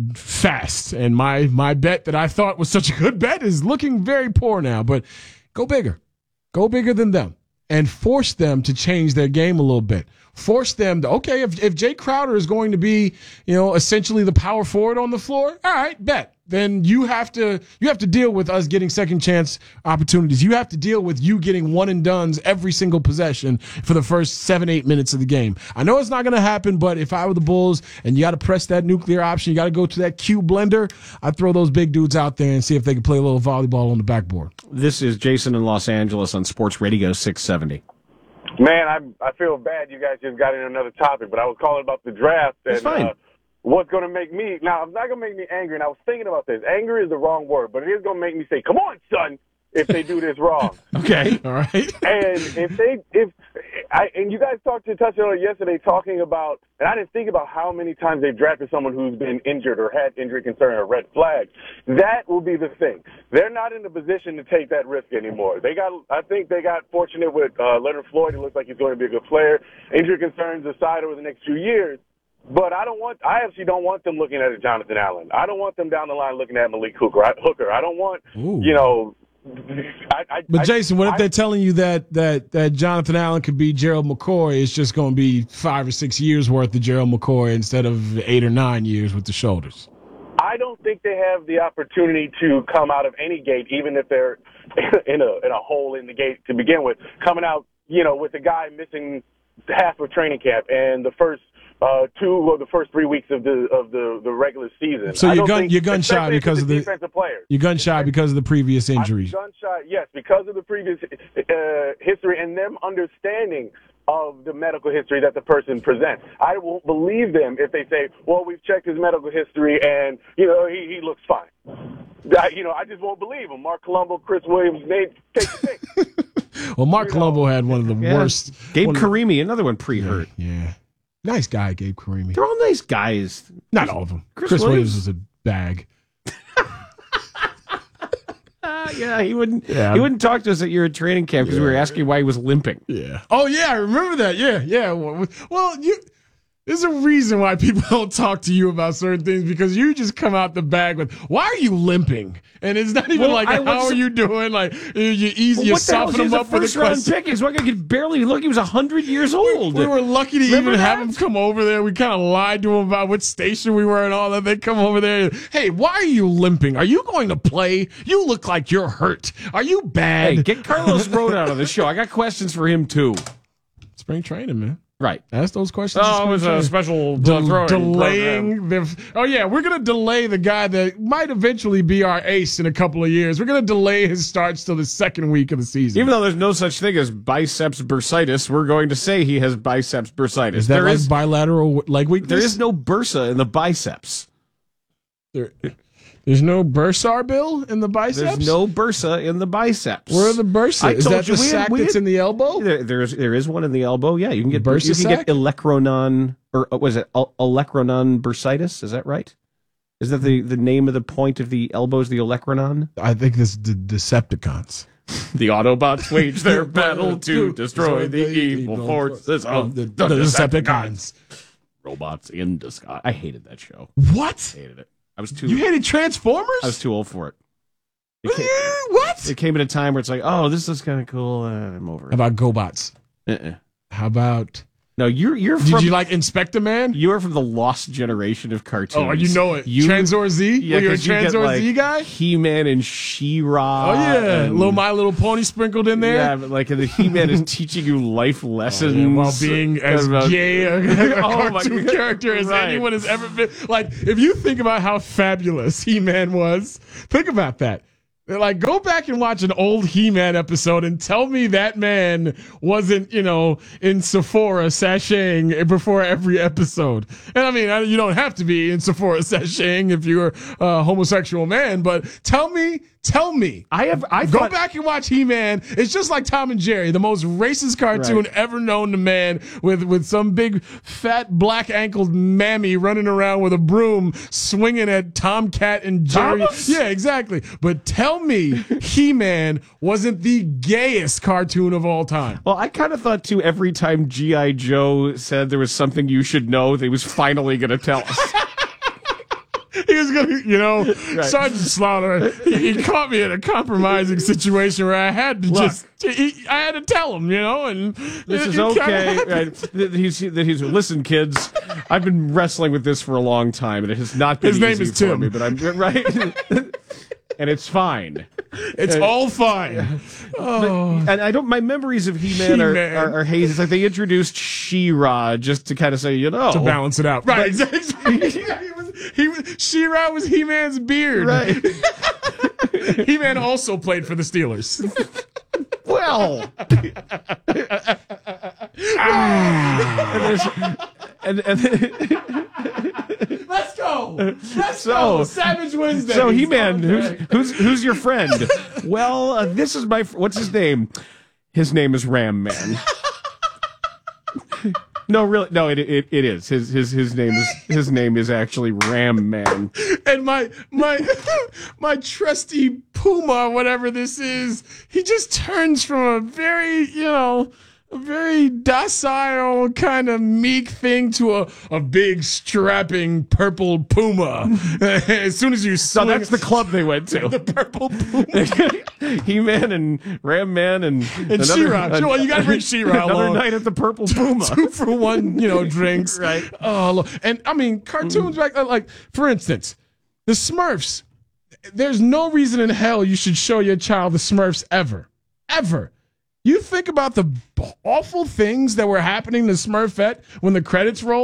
fast. And my, my bet that I thought was such a good bet is looking very poor now. But go bigger. Go bigger than them and force them to change their game a little bit. Force them to, okay, if, if Jay Crowder is going to be, you know, essentially the power forward on the floor, all right, bet. Then you have to you have to deal with us getting second chance opportunities. You have to deal with you getting one and dones every single possession for the first seven, eight minutes of the game. I know it's not going to happen, but if I were the Bulls and you got to press that nuclear option, you got to go to that Q blender, I'd throw those big dudes out there and see if they can play a little volleyball on the backboard. This is Jason in Los Angeles on Sports Radio six seventy. Man, I I feel bad you guys just got in another topic, but I was calling about the draft and uh, what's going to make me – now, it's not going to make me angry, and I was thinking about this. Angry is the wrong word, but it is going to make me say, come on, son, if they do this wrong. Okay. All right. And if they – if I and you guys talked to touched on it yesterday talking about – and I didn't think about how many times they've drafted someone who's been injured or had injury concern or red flag. That will be the thing. They're not in the position to take that risk anymore. They got, I think they got fortunate with uh, Leonard Floyd. It looks like he's going to be a good player. Injury concerns aside over the next few years. But I don't want, I actually don't want them looking at a Jonathan Allen. I don't want them down the line looking at Malik Hooker. I, Hooker. I don't want, Ooh. you know, I, I, But I, Jason, what if I, they're telling you that that that Jonathan Allen could be Gerald McCoy? It's just going to be five or six years worth of Gerald McCoy instead of eight or nine years with the shoulders. I don't think they have the opportunity to come out of any gate, even if they're in a in a hole in the gate to begin with, coming out, you know, with a guy missing half of training camp and the first uh, two or the first three weeks of the of the, the regular season. So I you're don't gun think- you're gun shy especially because for of the defensive players. You're gun shy because of the previous injuries. I'm gun shy, yes, because of the previous uh, history and them understanding of the medical history that the person presents. I won't believe them if they say, well, we've checked his medical history and, you know, he, he looks fine. I, you know, I just won't believe them. Mark Colombo, Chris Williams, they take the thing. Well, Mark Colombo had one of the Yeah. worst. Gabe one of- Karimi, another one pre-hurt. Yeah. Nice guy, Gabe Karimi. They're all nice guys. Not all of them. Chris Chris, Williams Williams is a bag. Uh, yeah, he wouldn't. Yeah. He wouldn't talk to us at your training camp because we were asking why he was limping. Yeah. Oh yeah, I remember that. Yeah, yeah. Well, well, you. There's a reason why people don't talk to you about certain things because you just come out the bag with, "Why are you limping?" And it's not even Well, like, I "How was- are you doing?" Like you easy, Well, you what the hell? soften He's them a up with a first round question. pick. He's one guy could barely look. He was a hundred years old. We were lucky to Remember even that? have him come over there. We kind of lied to him about what station we were and all that. They come over there. Hey, why are you limping? Are you going to play? You look like you're hurt. Are you bad? Hey, get Carlos Rode out of the show. I got questions for him too. Spring training, man. Right. Ask those questions. Oh, in it was spring a training. special Del- throwing delaying the. Oh yeah, we're gonna delay the guy that might eventually be our ace in a couple of years. We're gonna delay his starts till the second week of the season. Even though there's no such thing as biceps bursitis, we're going to say he has biceps bursitis. is that There like is- bilateral leg weakness? there is no bursa in the biceps. There, there's no bursar bill in the biceps. There's no bursa in the biceps. Where are the bursa? I Is told that you the we had- sac we that's had- in the elbow? There, there's there is one in the elbow. Yeah, you can get Bursa you can sac? get elecronon or uh, was it el- elecronon bursitis? Is that right? Is that the, the name of the point of the elbow? Is the elecronon? I think this is the Decepticons. The Autobots wage their battle to destroy the evil forces of the, the Decepticons. Robots in disguise. I hated that show. What? Hated it. I was too. You hated Transformers? I was too old for it. It came, what? It came at a time where it's like, oh, this is kind of cool. Uh, I'm over it. How about GoBots? Uh-uh. How about? No, you're you're Did from. you like Inspector Man? You are from the lost generation of cartoons. Oh, you know it. You, Transor Z? Yeah, Were you a 'cause you get, Transor like, Z guy? He-Man and She-Ra. Oh yeah, and- little My Little Pony sprinkled in there. Yeah, but like the He-Man is teaching you life lessons Oh, yeah, while being as about- gay a, a Oh, my cartoon God. character as Right. anyone has ever been. Like, if you think about how fabulous He-Man was, think about that. Like, go back and watch an old He-Man episode and tell me that man wasn't, you know, in Sephora sashaying before every episode. And I mean, I- you don't have to be in Sephora sashaying if you're a homosexual man, but tell me, tell me. I have. I Go thought, back and watch He-Man. It's just like Tom and Jerry, the most racist cartoon Right. ever known to man, with with some big fat black ankled mammy running around with a broom swinging at Tomcat and Jerry. Thomas? Yeah, exactly. But tell me, He-Man wasn't the gayest cartoon of all time. Well, I kind of thought too. Every time G I. Joe said there was something you should know, they was finally going to tell us. He was gonna, you know, Right. Sergeant Slaughter. He, he caught me in a compromising situation where I had to Look. just, he, I had to tell him, you know, and This it- is it kinda okay. happened. Right. That he's, that he's listen, kids. I've been wrestling with this for a long time, and it has not been His name easy is for Tim. me. But I'm right, and it's fine. It's Uh, all fine. Oh. And I don't. My memories of He-Man, are, He-Man. are, are hazy. It's like they introduced She-Ra just to kind of say, you know, To balance it out. But- Right, exactly. he was, he was, She-Ra was He-Man's beard. Right. He-Man also played for the Steelers. Well, and, there's- and, and Let's go. Let's So- go. Savage Wednesday. so He-Man, who's who's who's your friend? Well, uh, this is my. fr- What's his name? His name is Ram Man. No, really, no. It, it it is his his his name is his name is actually Ram Man. And my my my trusty Puma, whatever this is, he just turns from a very, you know, a very docile kind of meek thing to a, a big strapping purple Puma. As soon as you So swing, that's the club they went to. the purple Puma. He-Man and Ram Man and And She-Ra. Well, you gotta bring She-Ra Another along. night at the Purple Puma. Two for one, you know, drinks. Right. Oh, look. And I mean, cartoons back like, for instance, the Smurfs. There's no reason in hell you should show your child the Smurfs ever, ever. You think about the b- awful things that were happening to Smurfette when the credits rolled.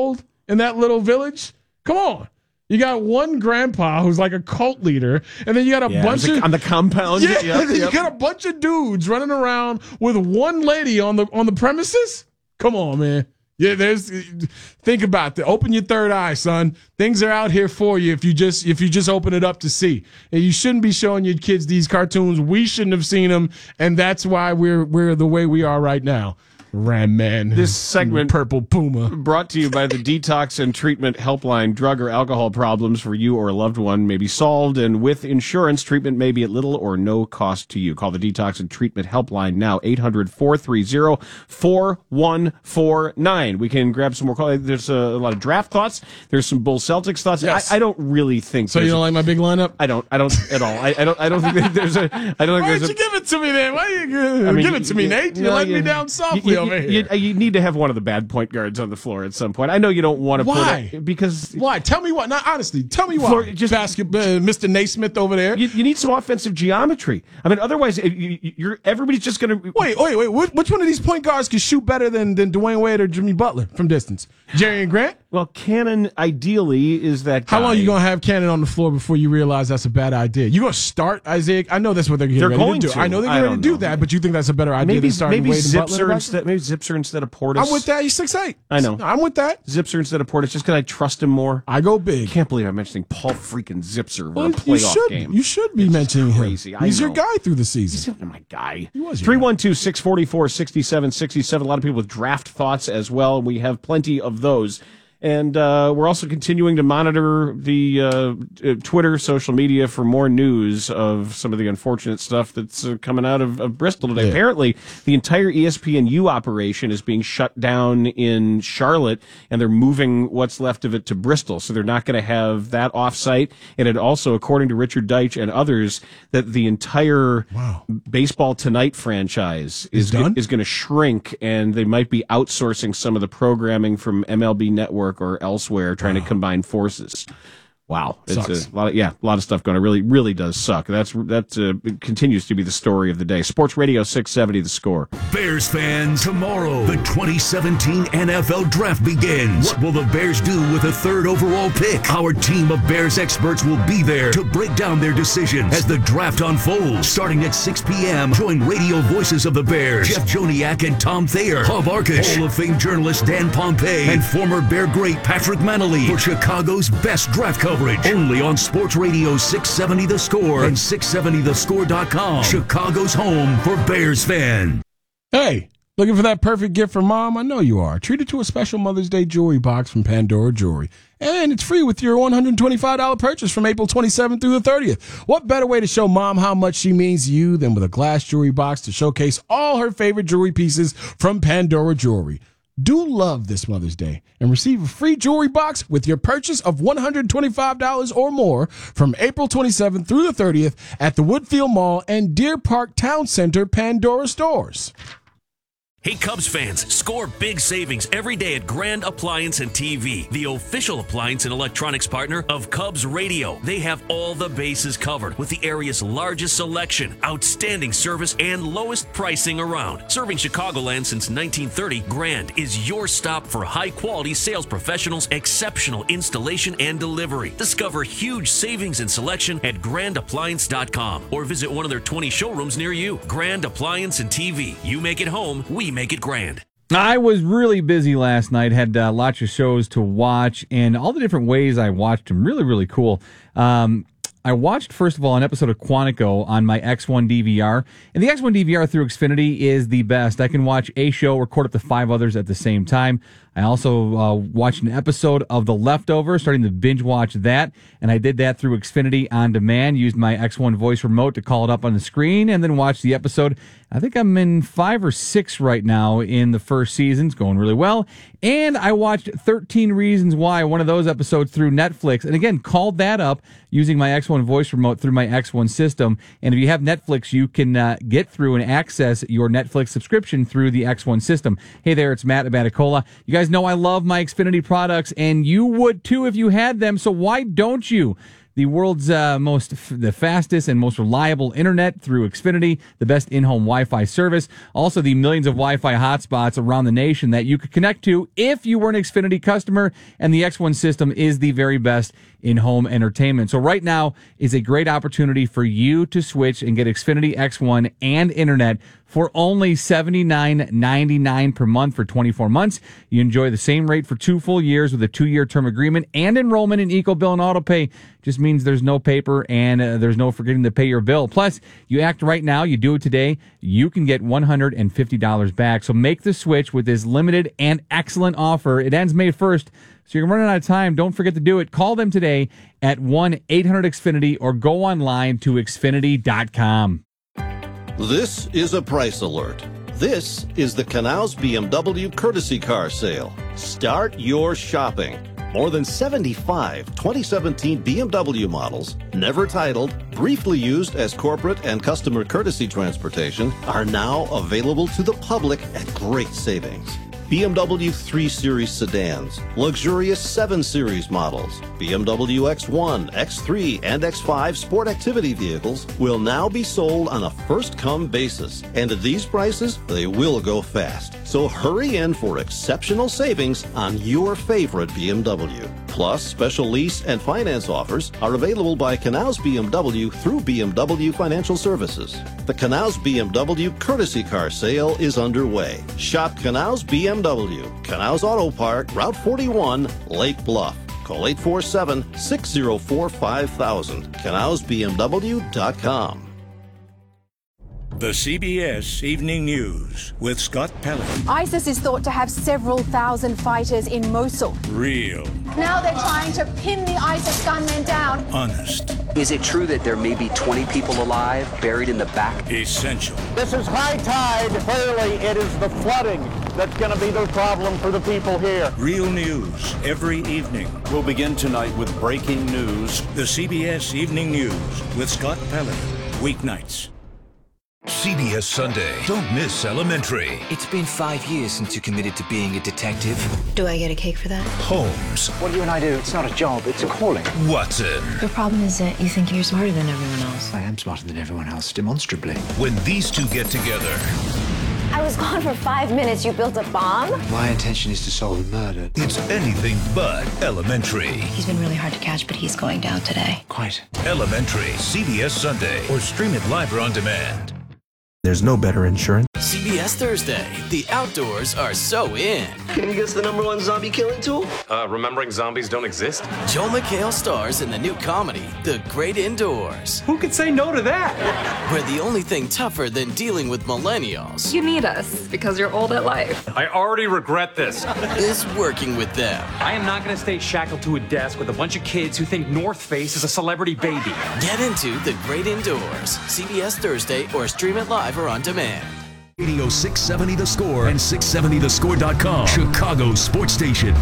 in that little village? Come on. You got one grandpa who's like a cult leader, and then you got a yeah, bunch a, of on the compound. Yeah, yep, and then yep. you got a bunch of dudes running around with one lady on the on the premises. Come on, man. Yeah, there's. Think about it. Open your third eye, son. Things are out here for you if you just if you just open it up to see. And you shouldn't be showing your kids these cartoons. We shouldn't have seen them, and that's why we're we're the way we are right now. Ram Man. This segment Purple Puma brought to you by the Detox and Treatment Helpline. Drug or alcohol problems for you or a loved one may be solved, and with insurance, treatment may be at little or no cost to you. Call the Detox and Treatment Helpline now, eight hundred, four three zero, four one four nine. We can grab some more calls. There's a, a lot of draft thoughts. There's some Bulls Celtics thoughts. Yes. I, I don't really think so. You don't a, like my big lineup? I don't. I don't at all. I, I don't. I don't think that there's a. I don't think Why there's did a. you give it to me then? Why you uh, I mean, give it to me, you, Nate? You no, let you, me down softly you, over you, here. You, you need to have one of the bad point guards on the floor at some point. I know you don't want to Why? put it because why? Tell me why. Not honestly. Tell me why. For just basketball, uh, Mister Naismith over there. You, you need some offensive geometry. I mean, otherwise, you, you're everybody's just going to wait, wait, wait. Which, which one of these point guards can shoot better than than Dwayne Wade or Jimmy Butler from distance? Jerry and Grant. Well, Cannon ideally is that guy. How long are you going to have Cannon on the floor before you realize that's a bad idea? You going to start Isaiah? I know that's what they're getting they're ready going to do. to. I know they're I getting ready to do know. that, but you think that's a better idea maybe than starting maybe Wade and Butler? Zipser instead, maybe Zipser instead of Portis. I'm with that. He's six eight. I know. I'm with that. Zipser instead of Portis, just because I trust him more. I go big. I can't believe I'm mentioning Paul freaking Zipser well, for a you playoff should, game. You should be it's mentioning crazy. him. I He's know. your guy through the season. He's my guy. He was three one two, six four four, six seven six seven. A lot of people with draft thoughts as well. We have plenty of those. And uh, we're also continuing to monitor the uh, Twitter, social media for more news of some of the unfortunate stuff that's uh, coming out of, of Bristol today. Yeah. Apparently, the entire E S P N U operation is being shut down in Charlotte, and they're moving what's left of it to Bristol. So they're not going to have that offsite. And it also, according to Richard Deitch and others, that the entire wow. Baseball Tonight franchise is, is, done? G- is going to shrink, and they might be outsourcing some of the programming from M L B Network or elsewhere, trying wow. to combine forces. Wow, it's Sucks. a lot of, yeah, a lot of stuff going on. It really, really does suck. That's that uh, continues to be the story of the day. Sports Radio six seventy, The Score. Bears fans, tomorrow the twenty seventeen N F L Draft begins. What will the Bears do with the third overall pick? Our team of Bears experts will be there to break down their decisions as the draft unfolds. Starting at six p.m., join radio voices of the Bears, Jeff Joniak and Tom Thayer, Hub Arkush, Hall of Fame journalist Dan Pompei, and former Bear great Patrick Manley for Chicago's best draft coverage. Only on Sports Radio six seventy The Score and six seventy the score dot com. Chicago's home for Bears fans. Hey, looking for that perfect gift for mom? I know you are. Treat her to a special Mother's Day jewelry box from Pandora Jewelry. And it's free with your one hundred twenty-five dollars purchase from April twenty-seventh through the thirtieth. What better way to show mom how much she means to you than with a glass jewelry box to showcase all her favorite jewelry pieces from Pandora Jewelry? Do love this Mother's Day and receive a free jewelry box with your purchase of one hundred twenty-five dollars or more from April twenty-seventh through the thirtieth at the Woodfield Mall and Deer Park Town Center Pandora stores. Hey Cubs fans, score big savings every day at Grand Appliance and T V, the official appliance and electronics partner of Cubs Radio. They have all the bases covered with the area's largest selection, outstanding service, and lowest pricing around. Serving Chicagoland since nineteen thirty, Grand is your stop for high-quality sales professionals, exceptional installation and delivery. Discover huge savings and selection at grand appliance dot com or visit one of their twenty showrooms near you. Grand Appliance and T V. You make it home, we make it grand. I was really busy last night, had uh, lots of shows to watch, and all the different ways I watched them, really, really cool. Um, I watched, first of all, an episode of Quantico on my X one D V R, and the X one D V R through Xfinity is the best. I can watch a show, record up to five others at the same time. I also uh, watched an episode of The Leftovers, starting to binge watch that, and I did that through Xfinity on demand, used my X one voice remote to call it up on the screen, and then watched the episode. I think I'm in five or six right now in the first season. It's going really well. And I watched thirteen Reasons Why, one of those episodes through Netflix, and again, called that up using my X one voice remote through my X one system. And if you have Netflix, you can uh, get through and access your Netflix subscription through the X one system. Hey there, it's Matt Abaticola. You guys know I love my Xfinity products, and you would too if you had them, so why don't you? the world's uh, most, the fastest and most reliable internet through Xfinity, the best in-home Wi-Fi service. Also, the millions of Wi-Fi hotspots around the nation that you could connect to if you were an Xfinity customer. And the X one system is the very best in-home entertainment. So right now is a great opportunity for you to switch and get Xfinity X one and internet for only seventy-nine ninety-nine per month for twenty-four months. You enjoy the same rate for two full years with a two-year term agreement, and enrollment in EcoBill and AutoPay just means there's no paper and uh, there's no forgetting to pay your bill. Plus, you act right now, you do it today, you can get one hundred fifty dollars back. So make the switch with this limited and excellent offer. It ends May first. So you're running out of time. Don't forget to do it. Call them today at one eight hundred X Finity or go online to Xfinity dot com. This is a price alert. This is the Canals B M W Courtesy Car Sale. Start your shopping. More than seventy-five twenty seventeen B M W models, never titled, briefly used as corporate and customer courtesy transportation, are now available to the public at great savings. B M W three series sedans, luxurious seven series models, B M W X one, X three, and X five sport activity vehicles will now be sold on a first-come basis. And at these prices, they will go fast. So hurry in for exceptional savings on your favorite B M W. Plus, special lease and finance offers are available by Canals B M W through B M W Financial Services. The Canals B M W Courtesy Car Sale is underway. Shop Canals B M W, Canals Auto Park, Route forty-one, Lake Bluff. Call eight four seven, six zero four, five thousand, canals b m w dot com. The C B S Evening News with Scott Pelley. ISIS is thought to have several thousand fighters in Mosul. Real. Now they're trying to pin the ISIS gunmen down. Honest. Is it true that there may be twenty people alive buried in the back? Essential. This is high tide. Clearly, it is the flooding that's going to be the problem for the people here. Real news every evening. We'll begin tonight with breaking news. The C B S Evening News with Scott Pelley. Weeknights. C B S Sunday. Don't miss Elementary. It's been five years since you committed to being a detective. Do I get a cake for that? Holmes. What you and I do, it's not a job, it's a calling. Watson. Your problem is that you think you're smarter than everyone else. I am smarter than everyone else, demonstrably. When these two get together. I was gone for five minutes. You built a bomb? My intention is to solve a murder. It's anything but Elementary. He's been really hard to catch, but he's going down today. Quite. Elementary. C B S Sunday. Or stream it live or on demand. There's no better insurance. C B S Thursday. The outdoors are so in. Can you guess the number one zombie killing tool? Uh, remembering zombies don't exist? Joel McHale stars in the new comedy, The Great Indoors. Who could say no to that? Where the only thing tougher than dealing with millennials. You need us because you're old at life. I already regret this. Is working with them. I am not going to stay shackled to a desk with a bunch of kids who think North Face is a celebrity baby. Get into The Great Indoors. C B S Thursday or stream it live or on demand. Radio six seventy The Score and six seventy the score dot com. Chicago Sports Station.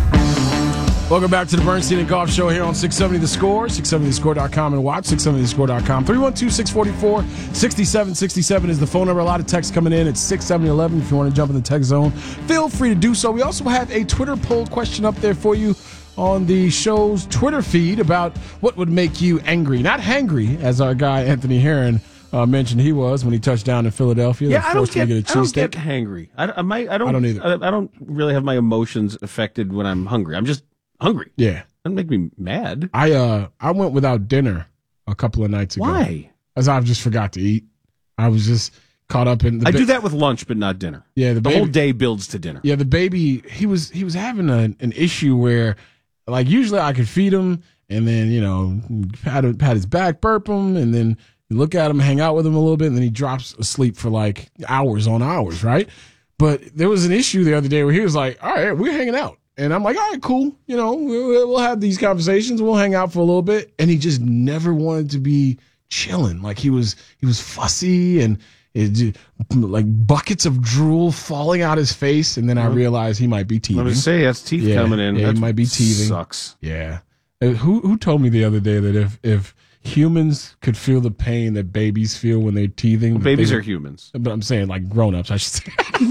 Welcome back to the Bernstein and Golf Show here on six seventy The Score, six seventy the score dot com, and watch six seventy the score dot com. three one two, six four four, six seven six seven is the phone number. A lot of texts coming in at six seventy eleven. If you want to jump in the text zone, feel free to do so. We also have a Twitter poll question up there for you on the show's Twitter feed about what would make you angry. Not hangry, as our guy Anthony Herron Uh, mentioned he was when he touched down in Philadelphia. Yeah, I don't get, get a I don't cheesesteak. get hangry. I, I, might, I don't. I don't either. I, I don't really have my emotions affected when I'm hungry. I'm just hungry. Yeah, doesn't make me mad. I uh I went without dinner a couple of nights ago. Why? As I just forgot to eat. I was just caught up in. The I ba- do that with lunch, but not dinner. Yeah, the, the baby, whole day builds to dinner. Yeah, the baby he was he was having a, an issue where, like, usually I could feed him and then you know pat pat his back, burp him, and then. You look at him, hang out with him a little bit, and then he drops asleep for like hours on hours, right? But there was an issue the other day where he was like, all right, we're hanging out. And I'm like, all right, cool. You know, we'll, we'll have these conversations. We'll hang out for a little bit. And he just never wanted to be chilling. Like he was, he was fussy and it, like buckets of drool falling out his face. And then I realized he might be teething. Let me say, that's teeth yeah, coming in. Yeah, that he might be teething. Sucks. Yeah. Uh, Who who told me the other day that if if humans could feel the pain that babies feel when they're teething. Well, babies they, are humans. But I'm saying like grown-ups, I should say.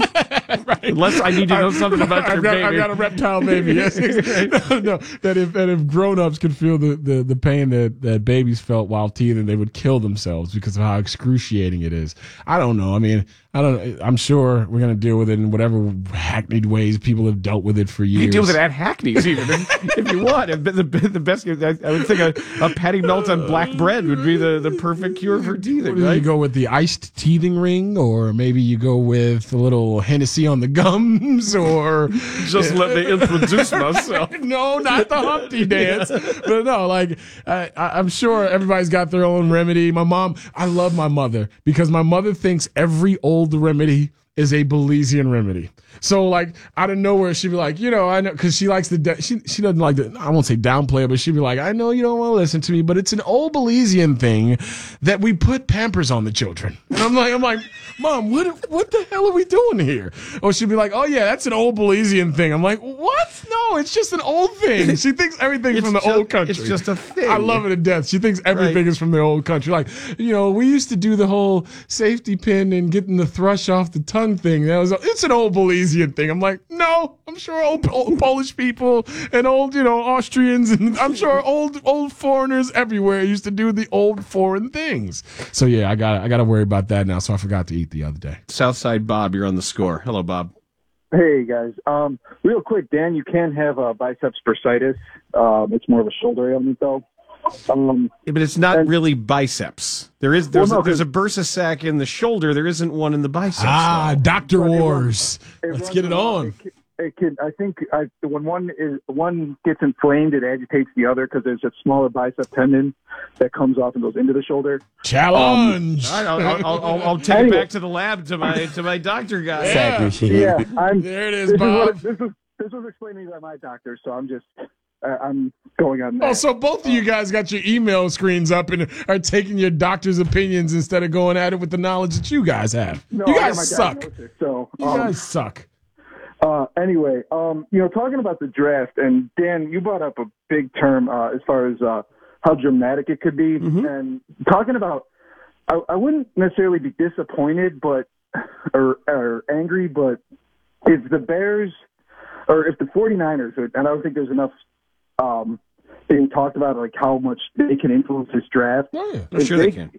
right. Unless I need to know something about your I've got, baby. I've got a reptile baby. Yes. no, no, that if that if grown-ups could feel the, the, the pain that, that babies felt while teething, they would kill themselves because of how excruciating it is. I don't know. I mean, I don't. I'm sure we're gonna deal with it in whatever hackneyed ways people have dealt with it for years. You can deal with it at Hackney's even if, if you want. The, the, the best. I, I would think a, a patty melt on black bread would be the, the perfect cure for teething. Right? Right? You go with the iced teething ring, or maybe you go with a little Hennessy on the gums, or just let me introduce myself. No, not the Humpty dance. But no, like I, I, I'm sure everybody's got their own remedy. My mom, I love my mother because my mother thinks every old remedy is a Belizean remedy. So like out of nowhere, she'd be like, you know, I know, because she likes the she she doesn't like the I won't say downplay it, but she'd be like, I know you don't want to listen to me, but it's an old Belizean thing that we put Pampers on the children. And I'm like, I'm like, Mom, what what the hell are we doing here? Or she'd be like, oh yeah, that's an old Belizean thing. I'm like, what? No, it's just an old thing. She thinks everything from the just, old country. It's just a thing. I love it to death. She thinks everything right. is from the old country. Like, you know, we used to do the whole safety pin and getting the thrush off the tongue thing. That was it's an old Belizean thing. I'm like, no, I'm sure old, old Polish people and old, you know, Austrians and I'm sure old old foreigners everywhere used to do the old foreign things. So yeah, I got I got to worry about that now. So I forgot to eat the other day. Southside Bob, you're on the score. Hello, Bob. Hey guys, um, real quick, Dan, you can have uh, biceps bursitis. Um, it's more of a shoulder ailment though. Um, yeah, but it's not and, really biceps. There is there's, well, no, a, there's a bursa sac in the shoulder. There isn't one in the biceps. Ah, though. Doctor Wars. It runs, it Let's get it on. It can, it can, I think I, when one is one gets inflamed, it agitates the other because there's a smaller bicep tendon that comes off and goes into the shoulder. Challenge. Um, I'll, I'll, I'll, I'll take anyway. it back to the lab to my to my doctor guy. Yeah, yeah I'm, there it is, this Bob. Is what, this, was, this was explained to me by my doctor, so I'm just. Uh, I'm going on that. Oh, so both of you guys got your email screens up and are taking your doctor's opinions instead of going at it with the knowledge that you guys have. No, you I guys got my suck. So you um, guys suck. Uh, anyway, um, you know, talking about the draft, and Dan, you brought up a big term uh, as far as uh, how dramatic it could be, Mm-hmm. and talking about, I, I wouldn't necessarily be disappointed, but or, or angry, but if the Bears or if the 49ers, and I don't think there's enough. Um, being talked about like how much they can influence this draft. Oh, yeah. I'm sure they, they can.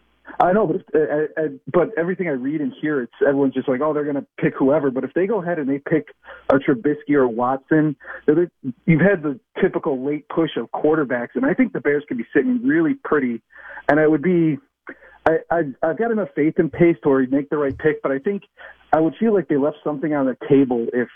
I know, but if, uh, uh, but everything I read and hear, it's everyone's just like, oh, they're going to pick whoever. But if they go ahead and they pick a Trubisky or Watson, you've had the typical late push of quarterbacks, and I think the Bears could be sitting really pretty. And I would be, I, I I've got enough faith in Pace to where he'd make the right pick, but I think I would feel like they left something on the table if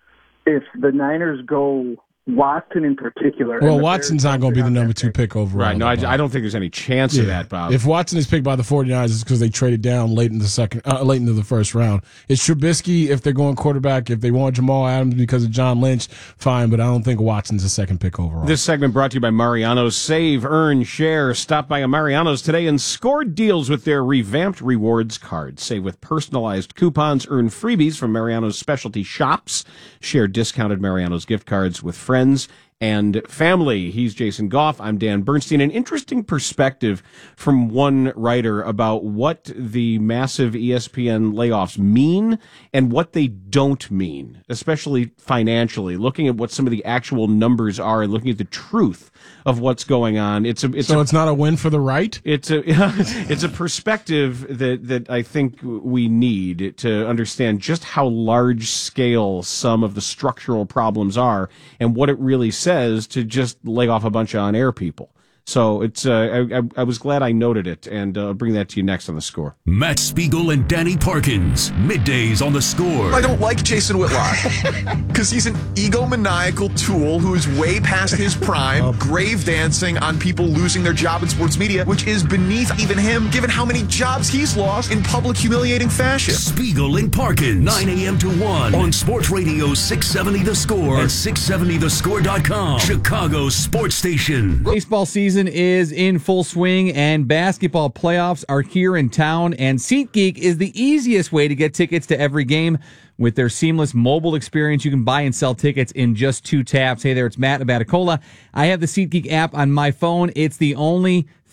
if the Niners go. Watson in particular. Well, Watson's not going to be the number two pick overall. Right. No, I, I don't think there's any chance yeah. of that, Bob. If Watson is picked by the 49ers, it's because they traded down late in the second, uh, late into the first round. It's Trubisky if they're going quarterback. If they want Jamal Adams because of John Lynch, fine, but I don't think Watson's a second pick overall. This segment brought to you by Mariano's. Save, earn, share. Stop by a Mariano's today and score deals with their revamped rewards card. Save with personalized coupons, earn freebies from Mariano's specialty shops, share discounted Mariano's gift cards with friends. Friends and family. He's Jason Goff. I'm Dan Bernstein. An interesting perspective from one writer about what the massive E S P N layoffs mean and what they don't mean, especially financially. Looking at what some of the actual numbers are and looking at the truth of what's going on. It's a, it's so a, it's not a win for the right? It's a it's a perspective that, that I think we need to understand just how large scale some of the structural problems are and what it really says to just lay off a bunch of on-air people. So it's uh, I, I was glad I noted it, and uh, I'll bring that to you next on The Score. Matt Spiegel and Danny Parkins, middays on The Score. I don't like Jason Whitlock because he's an egomaniacal tool who is way past his prime, grave dancing on people losing their job in sports media, which is beneath even him, given how many jobs he's lost in public humiliating fashion. Spiegel and Parkins, nine a.m. to one on Sports Radio six seventy The Score and six seventy the score dot com, Chicago's sports station. Baseball season is in full swing and basketball playoffs are here in town, and SeatGeek is the easiest way to get tickets to every game. With their seamless mobile experience, you can buy and sell tickets in just two taps. Hey there, it's Matt Abaticola. I have the SeatGeek app on my phone. It's the only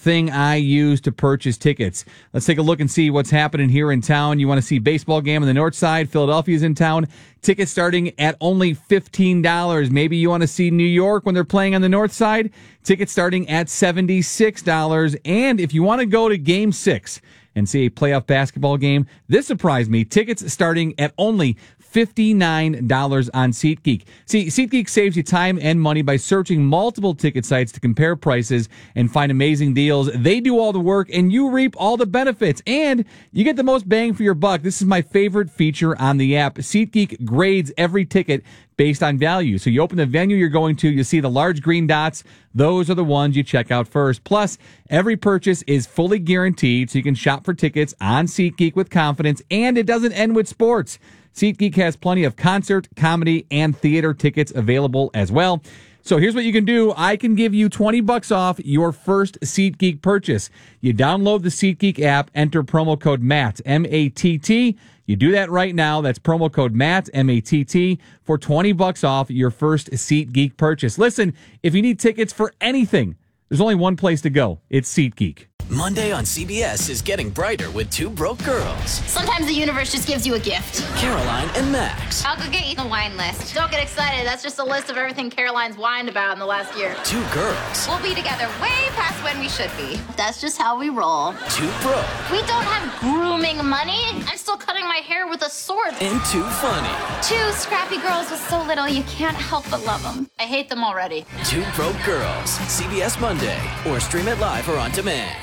thing I use to purchase tickets. Let's take a look and see what's happening here in town. You want to see baseball game on the north side. Philadelphia's in town. Tickets starting at only fifteen dollars. Maybe you want to see New York when they're playing on the north side. Tickets starting at seventy-six dollars. And if you want to go to game six and see a playoff basketball game, this surprised me. Tickets starting at only fifty-nine dollars on SeatGeek. See, SeatGeek saves you time and money by searching multiple ticket sites to compare prices and find amazing deals. They do all the work and you reap all the benefits, and you get the most bang for your buck. This is my favorite feature on the app. SeatGeek grades every ticket based on value. So you open the venue you're going to, you see the large green dots. Those are the ones you check out first. Plus, every purchase is fully guaranteed, so you can shop for tickets on SeatGeek with confidence, and it doesn't end with sports. SeatGeek has plenty of concert, comedy, and theater tickets available as well. So here's what you can do. I can give you twenty bucks off your first SeatGeek purchase. You download the SeatGeek app, enter promo code MATT, M A T T. You do that right now. That's promo code MATT, M A T T, for twenty bucks off your first SeatGeek purchase. Listen, if you need tickets for anything, there's only one place to go. It's SeatGeek. Monday on C B S is getting brighter with two broke girls. Sometimes the universe just gives you a gift. Caroline and Max. I'll go get you the wine list. Don't get excited. That's just a list of everything Caroline's whined about in the last year. Two girls. We'll be together way past when we should be. That's just how we roll. Two broke. We don't have grooming money. I'm still cutting my hair with a sword. And two funny. Two scrappy girls with so little you can't help but love them. I hate them already. Two broke girls. C B S Monday, or stream it live or on demand.